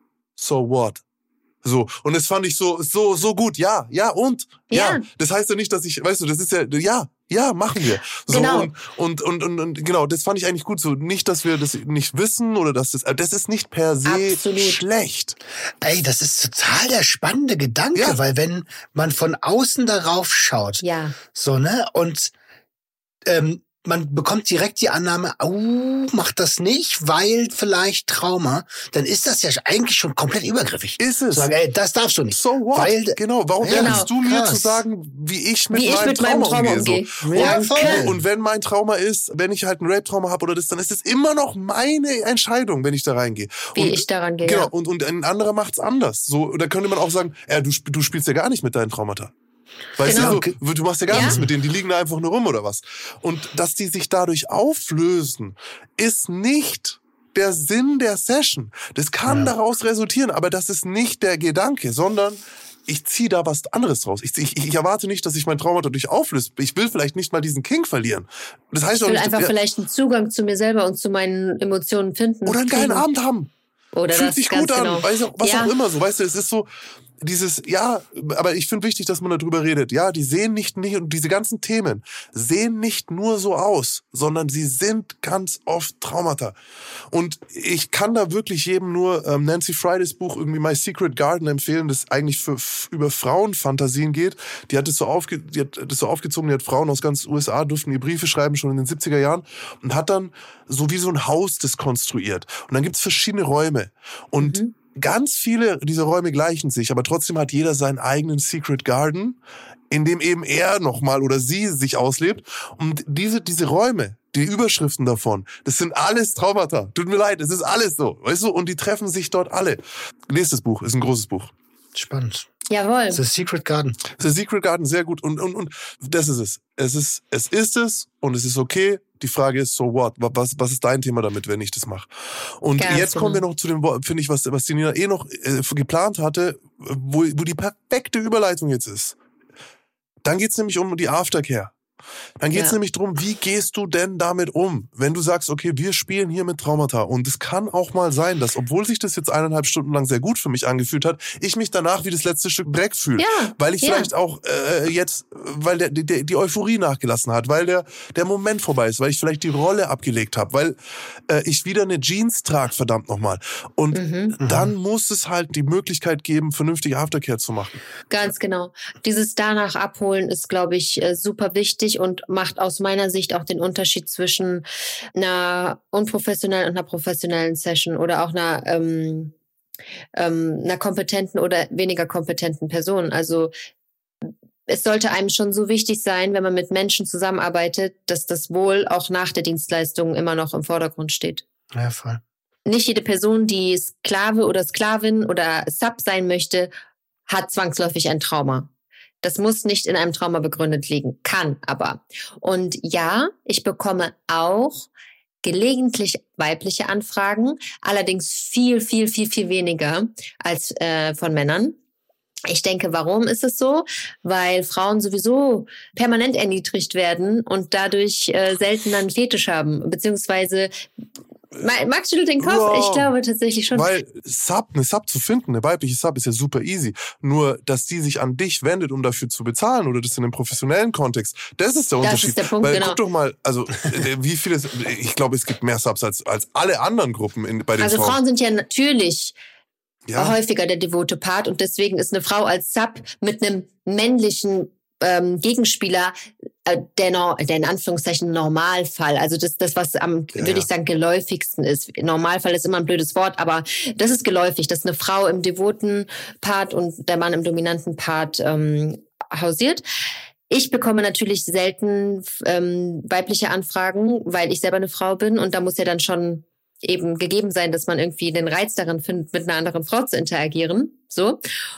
so what? So, und das fand ich so, so, so gut. Ja, ja, und? Ja. ja. Das heißt ja nicht, dass ich, weißt du, das ist ja, ja, ja, machen wir. So, genau. und, und, und, und, und, genau, das fand ich eigentlich gut. So, nicht, dass wir das nicht wissen oder dass das, das ist nicht per se Absolut. schlecht. Ey, das ist total der spannende Gedanke, ja. weil wenn man von außen darauf schaut, ja. so, ne, und, ähm, man bekommt direkt die Annahme, oh, macht das nicht, weil vielleicht Trauma, dann ist das ja eigentlich schon komplett übergriffig. Ist es. Sagen, ey, das darfst du nicht. So what? Weil, genau, warum ja, lernst du mir krass. zu sagen, wie ich mit, wie meinem, ich mit Trauma meinem Trauma umgehe? umgehe. So. Ja, und, voll. und wenn mein Trauma ist, wenn ich halt ein Rape-Trauma habe oder das, dann ist es immer noch meine Entscheidung, wenn ich da reingehe. Wie und, ich daran gehe. Genau, ja. und, und ein anderer macht's anders. So, da könnte man auch sagen, ja, du, du spielst ja gar nicht mit deinen Traumata. Weißt genau. du, so, du machst ja gar ja. nichts mit denen, die liegen da einfach nur rum oder was. Und dass die sich dadurch auflösen, ist nicht der Sinn der Session. Das kann ja. daraus resultieren, aber das ist nicht der Gedanke, sondern ich ziehe da was anderes draus. Ich, ich, ich erwarte nicht, dass sich mein Trauma dadurch auflöst. Ich will vielleicht nicht mal diesen Kink verlieren. Das heißt ich will auch nicht, einfach ja, vielleicht einen Zugang zu mir selber und zu meinen Emotionen finden. Oder einen geilen Abend haben. Oder Fühlt das sich ganz gut an, genau. weißt du, was ja. auch immer so, weißt du, es ist so dieses, ja, aber ich finde wichtig, dass man darüber redet. Ja, die sehen nicht, nicht, und diese ganzen Themen sehen nicht nur so aus, sondern sie sind ganz oft Traumata. Und ich kann da wirklich jedem nur ähm, Nancy Fridays Buch irgendwie My Secret Garden empfehlen, das eigentlich für, f- über Frauenfantasien geht. Die hat es so, aufge, die hat das so aufgezogen, die hat Frauen aus ganz U S A, durften ihr Briefe schreiben, schon in den siebziger Jahren, und hat dann so wie so ein Haus das konstruiert. Und dann gibt's verschiedene Räume. Und mhm. ganz viele dieser Räume gleichen sich, aber trotzdem hat jeder seinen eigenen Secret Garden, in dem eben er nochmal oder sie sich auslebt. Und diese, diese Räume, die Überschriften davon, das sind alles Traumata. Tut mir leid, es ist alles so, weißt du? Und die treffen sich dort alle. Lest das Buch, ist ein großes Buch. Spannend. Jawohl. The Secret Garden. The Secret Garden, sehr gut. Und, und, und das ist es. Es ist, es ist es und es ist okay. Die Frage ist, so what? Was, was ist dein Thema damit, wenn ich das mache? Und Ganz jetzt genau. kommen wir noch zu dem, finde ich, was, was die Nina eh noch äh, geplant hatte, wo, wo die perfekte Überleitung jetzt ist. Dann geht's nämlich um die Aftercare. Dann geht's ja. nämlich drum, wie gehst du denn damit um, wenn du sagst, okay, wir spielen hier mit Traumata. Und es kann auch mal sein, dass, obwohl sich das jetzt eineinhalb Stunden lang sehr gut für mich angefühlt hat, ich mich danach wie das letzte Stück Dreck fühle. Ja. Weil ich ja. vielleicht auch äh, jetzt, weil der, der, die Euphorie nachgelassen hat, weil der, der Moment vorbei ist, weil ich vielleicht die Rolle abgelegt habe, weil äh, ich wieder eine Jeans trage, verdammt nochmal. Und mhm. dann muss es halt die Möglichkeit geben, vernünftige Aftercare zu machen. Ganz genau. Dieses danach abholen ist, glaube ich, super wichtig und macht aus meiner Sicht auch den Unterschied zwischen einer unprofessionellen und einer professionellen Session oder auch einer, ähm, ähm, einer kompetenten oder weniger kompetenten Person. Also es sollte einem schon so wichtig sein, wenn man mit Menschen zusammenarbeitet, dass das Wohl auch nach der Dienstleistung immer noch im Vordergrund steht. Ja, voll. Nicht jede Person, die Sklave oder Sklavin oder Sub sein möchte, hat zwangsläufig ein Trauma. Das muss nicht in einem Trauma begründet liegen, kann aber. Und ja, ich bekomme auch gelegentlich weibliche Anfragen, allerdings viel, viel, viel, viel weniger als äh, von Männern. Ich denke, warum ist es so? Weil Frauen sowieso permanent erniedrigt werden und dadurch äh, selten einen Fetisch haben, beziehungsweise Max schüttelt den Kopf. Wow. Ich glaube tatsächlich schon. Weil Sub, eine Sub zu finden, eine weibliche Sub ist ja super easy. Nur, dass die sich an dich wendet, um dafür zu bezahlen oder das in einem professionellen Kontext, das ist der das Unterschied. Ist der Punkt, Weil genau. guck doch mal, also wie viele, ich glaube, es gibt mehr Subs als, als alle anderen Gruppen in, bei den Also Frauen. Frauen sind ja natürlich ja. häufiger der devote Part und deswegen ist eine Frau als Sub mit einem männlichen ähm, Gegenspieler äh, der, der in Anführungszeichen Normalfall, also das, das was am, ja. würde ich sagen, geläufigsten ist. Normalfall ist immer ein blödes Wort, aber das ist geläufig, dass eine Frau im devoten Part und der Mann im dominanten Part ähm, hausiert. Ich bekomme natürlich selten ähm, weibliche Anfragen, weil ich selber eine Frau bin und da muss ja dann schon eben gegeben sein, dass man irgendwie den Reiz darin findet, mit einer anderen Frau zu interagieren. So.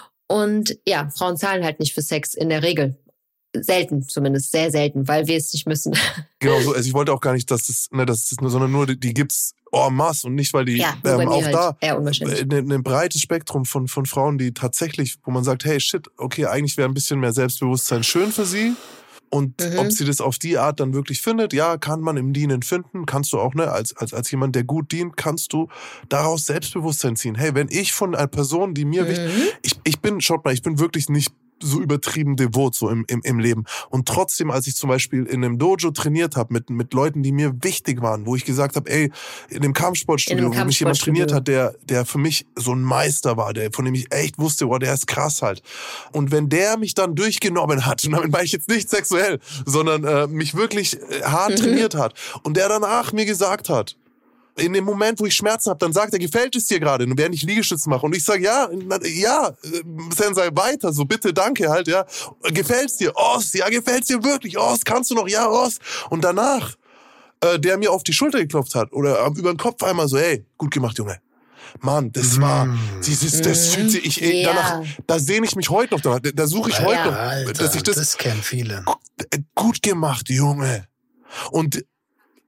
Und ja, Frauen zahlen halt nicht für Sex in der Regel. Selten zumindest, sehr selten, weil wir es nicht müssen. Genau so, also ich wollte auch gar nicht, dass das, ne, das ist nur, sondern nur, die, die gibt's en masse und nicht, weil die ja, ähm, auch halt da eher unwahrscheinlich. ein ne, breites Spektrum von, von Frauen, die tatsächlich, wo man sagt, hey shit, okay, eigentlich wäre ein bisschen mehr Selbstbewusstsein schön für sie. Und mhm. ob sie das auf die Art dann wirklich findet, ja, kann man im Dienen finden, kannst du auch, ne, als, als, als jemand, der gut dient, kannst du daraus Selbstbewusstsein ziehen. Hey, wenn ich von einer Person, die mir mhm. wichtig, ich, ich bin, schaut mal, ich bin wirklich nicht so übertrieben devot so im, im, im Leben. Und trotzdem, als ich zum Beispiel in einem Dojo trainiert habe mit, mit Leuten, die mir wichtig waren, wo ich gesagt habe, ey, in dem Kampfsportstudio, wo mich jemand trainiert hat, der, der für mich so ein Meister war, der, von dem ich echt wusste, oh, der ist krass halt. Und wenn der mich dann durchgenommen hat, und damit meine ich jetzt nicht sexuell, sondern äh, mich wirklich hart mhm. trainiert hat, und der danach mir gesagt hat, in dem Moment, wo ich Schmerzen habe, dann sagt er, gefällt es dir gerade, während ich Liegestütz mache. Und ich sage, ja, ja, Sensei, weiter, so bitte, danke halt, ja. Gefällt's dir? Ost, ja, gefällt's dir wirklich? Ost, kannst du noch? Ja, Ost. Und danach, äh, der mir auf die Schulter geklopft hat oder über den Kopf einmal so, hey, gut gemacht, Junge. Mann, das war, dieses, das fühlt sich, ich, yeah. danach, da sehne ich mich heute noch danach, da suche ich heute ja, noch, Alter, dass ich das, das kennen viele. Gut gemacht, Junge. Und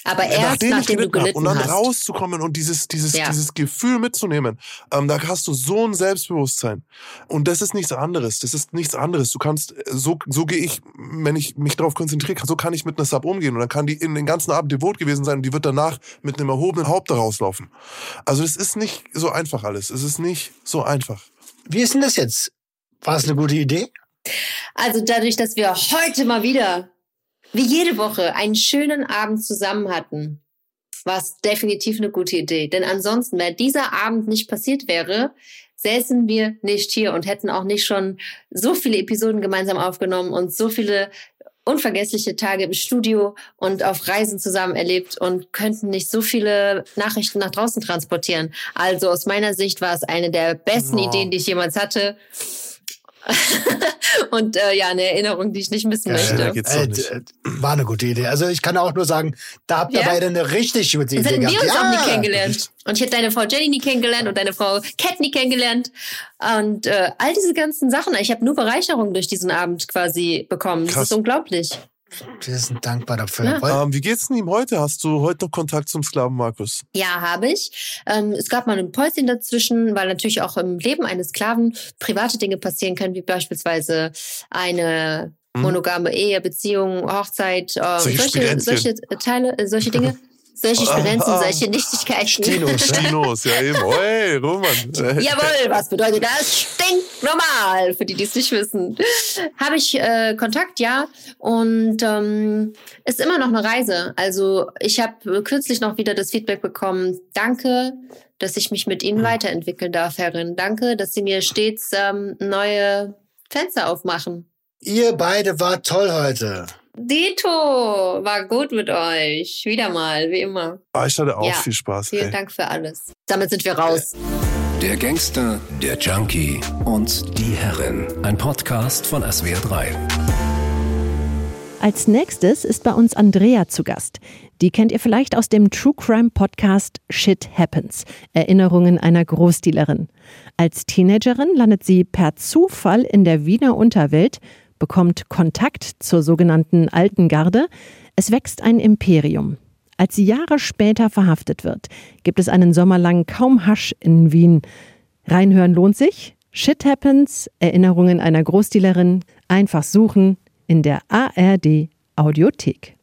Aber erst nachdem, nachdem ich gelitten du gelitten habe. Und dann hast. rauszukommen und dieses, dieses, Ja. dieses Gefühl mitzunehmen, ähm, da hast du so ein Selbstbewusstsein. Und das ist nichts anderes. Das ist nichts anderes. Du kannst, so, so gehe ich, wenn ich mich darauf konzentriere, so kann ich mit einer Sub umgehen. Und dann kann die in den ganzen Abend devot gewesen sein und die wird danach mit einem erhobenen Haupt da rauslaufen. Also es ist nicht so einfach alles. Es ist nicht so einfach. Wie ist denn das jetzt? War es eine gute Idee? Also dadurch, dass wir heute mal wieder, wie jede Woche, einen schönen Abend zusammen hatten, war es definitiv eine gute Idee. Denn ansonsten, wenn dieser Abend nicht passiert wäre, säßen wir nicht hier und hätten auch nicht schon so viele Episoden gemeinsam aufgenommen und so viele unvergessliche Tage im Studio und auf Reisen zusammen erlebt und könnten nicht so viele Nachrichten nach draußen transportieren. Also aus meiner Sicht war es eine der besten Oh. Ideen, die ich jemals hatte. Und äh, ja, eine Erinnerung, die ich nicht missen Ja, möchte. da geht's doch Äh, nicht. äh, war eine gute Idee. Also ich kann auch nur sagen, da habt ihr Ja? beide eine richtig gute Sonst Idee hätten wir gehabt. uns auch nie Ja. kennengelernt. Und ich hätte deine Frau Jenny nie kennengelernt und deine Frau Cat nie kennengelernt. Und äh, all diese ganzen Sachen. Ich habe nur Bereicherung durch diesen Abend quasi bekommen. Das Krass. ist unglaublich. Wir sind dankbar dafür. Ja. Weil- Ähm, wie geht's denn ihm heute? Hast du heute noch Kontakt zum Sklaven Markus? Ja, habe ich. Ähm, es gab mal ein Päuschen dazwischen, weil natürlich auch im Leben eines Sklaven private Dinge passieren können, wie beispielsweise eine monogame Ehe, Beziehung, Hochzeit, äh, Solche solche, Spirenzchen. solche Teile, äh, solche Dinge. Solche Spirenzen, Ah. solche Nichtigkeiten. Stinos. Stinos, ja eben. Oh, hey, Roman. Jawohl, was bedeutet das? Stinknormal, für die, die es nicht wissen. Habe ich äh, Kontakt, ja. Und ähm, ist immer noch eine Reise. Also ich habe kürzlich noch wieder das Feedback bekommen, danke, dass ich mich mit Ihnen weiterentwickeln darf, Herrin. Danke, dass Sie mir stets ähm, neue Fenster aufmachen. Ihr beide wart toll heute. Dito, war gut mit euch. Wieder mal, wie immer. Ah, ich hatte auch Ja. viel Spaß. Vielen Ey. Dank für alles. Damit sind wir raus. Der Gangster, der Junkie und die Herrin. Ein Podcast von S W R drei. Als nächstes ist bei uns Andrea zu Gast. Die kennt ihr vielleicht aus dem True Crime Podcast Shit Happens. Erinnerungen einer Großdealerin. Als Teenagerin landet sie per Zufall in der Wiener Unterwelt, bekommt Kontakt zur sogenannten Alten Garde. Es wächst ein Imperium. Als sie Jahre später verhaftet wird, gibt es einen Sommer lang kaum Hasch in Wien. Reinhören lohnt sich. Shit Happens, Erinnerungen einer Großdealerin. Einfach suchen in der A R D Audiothek.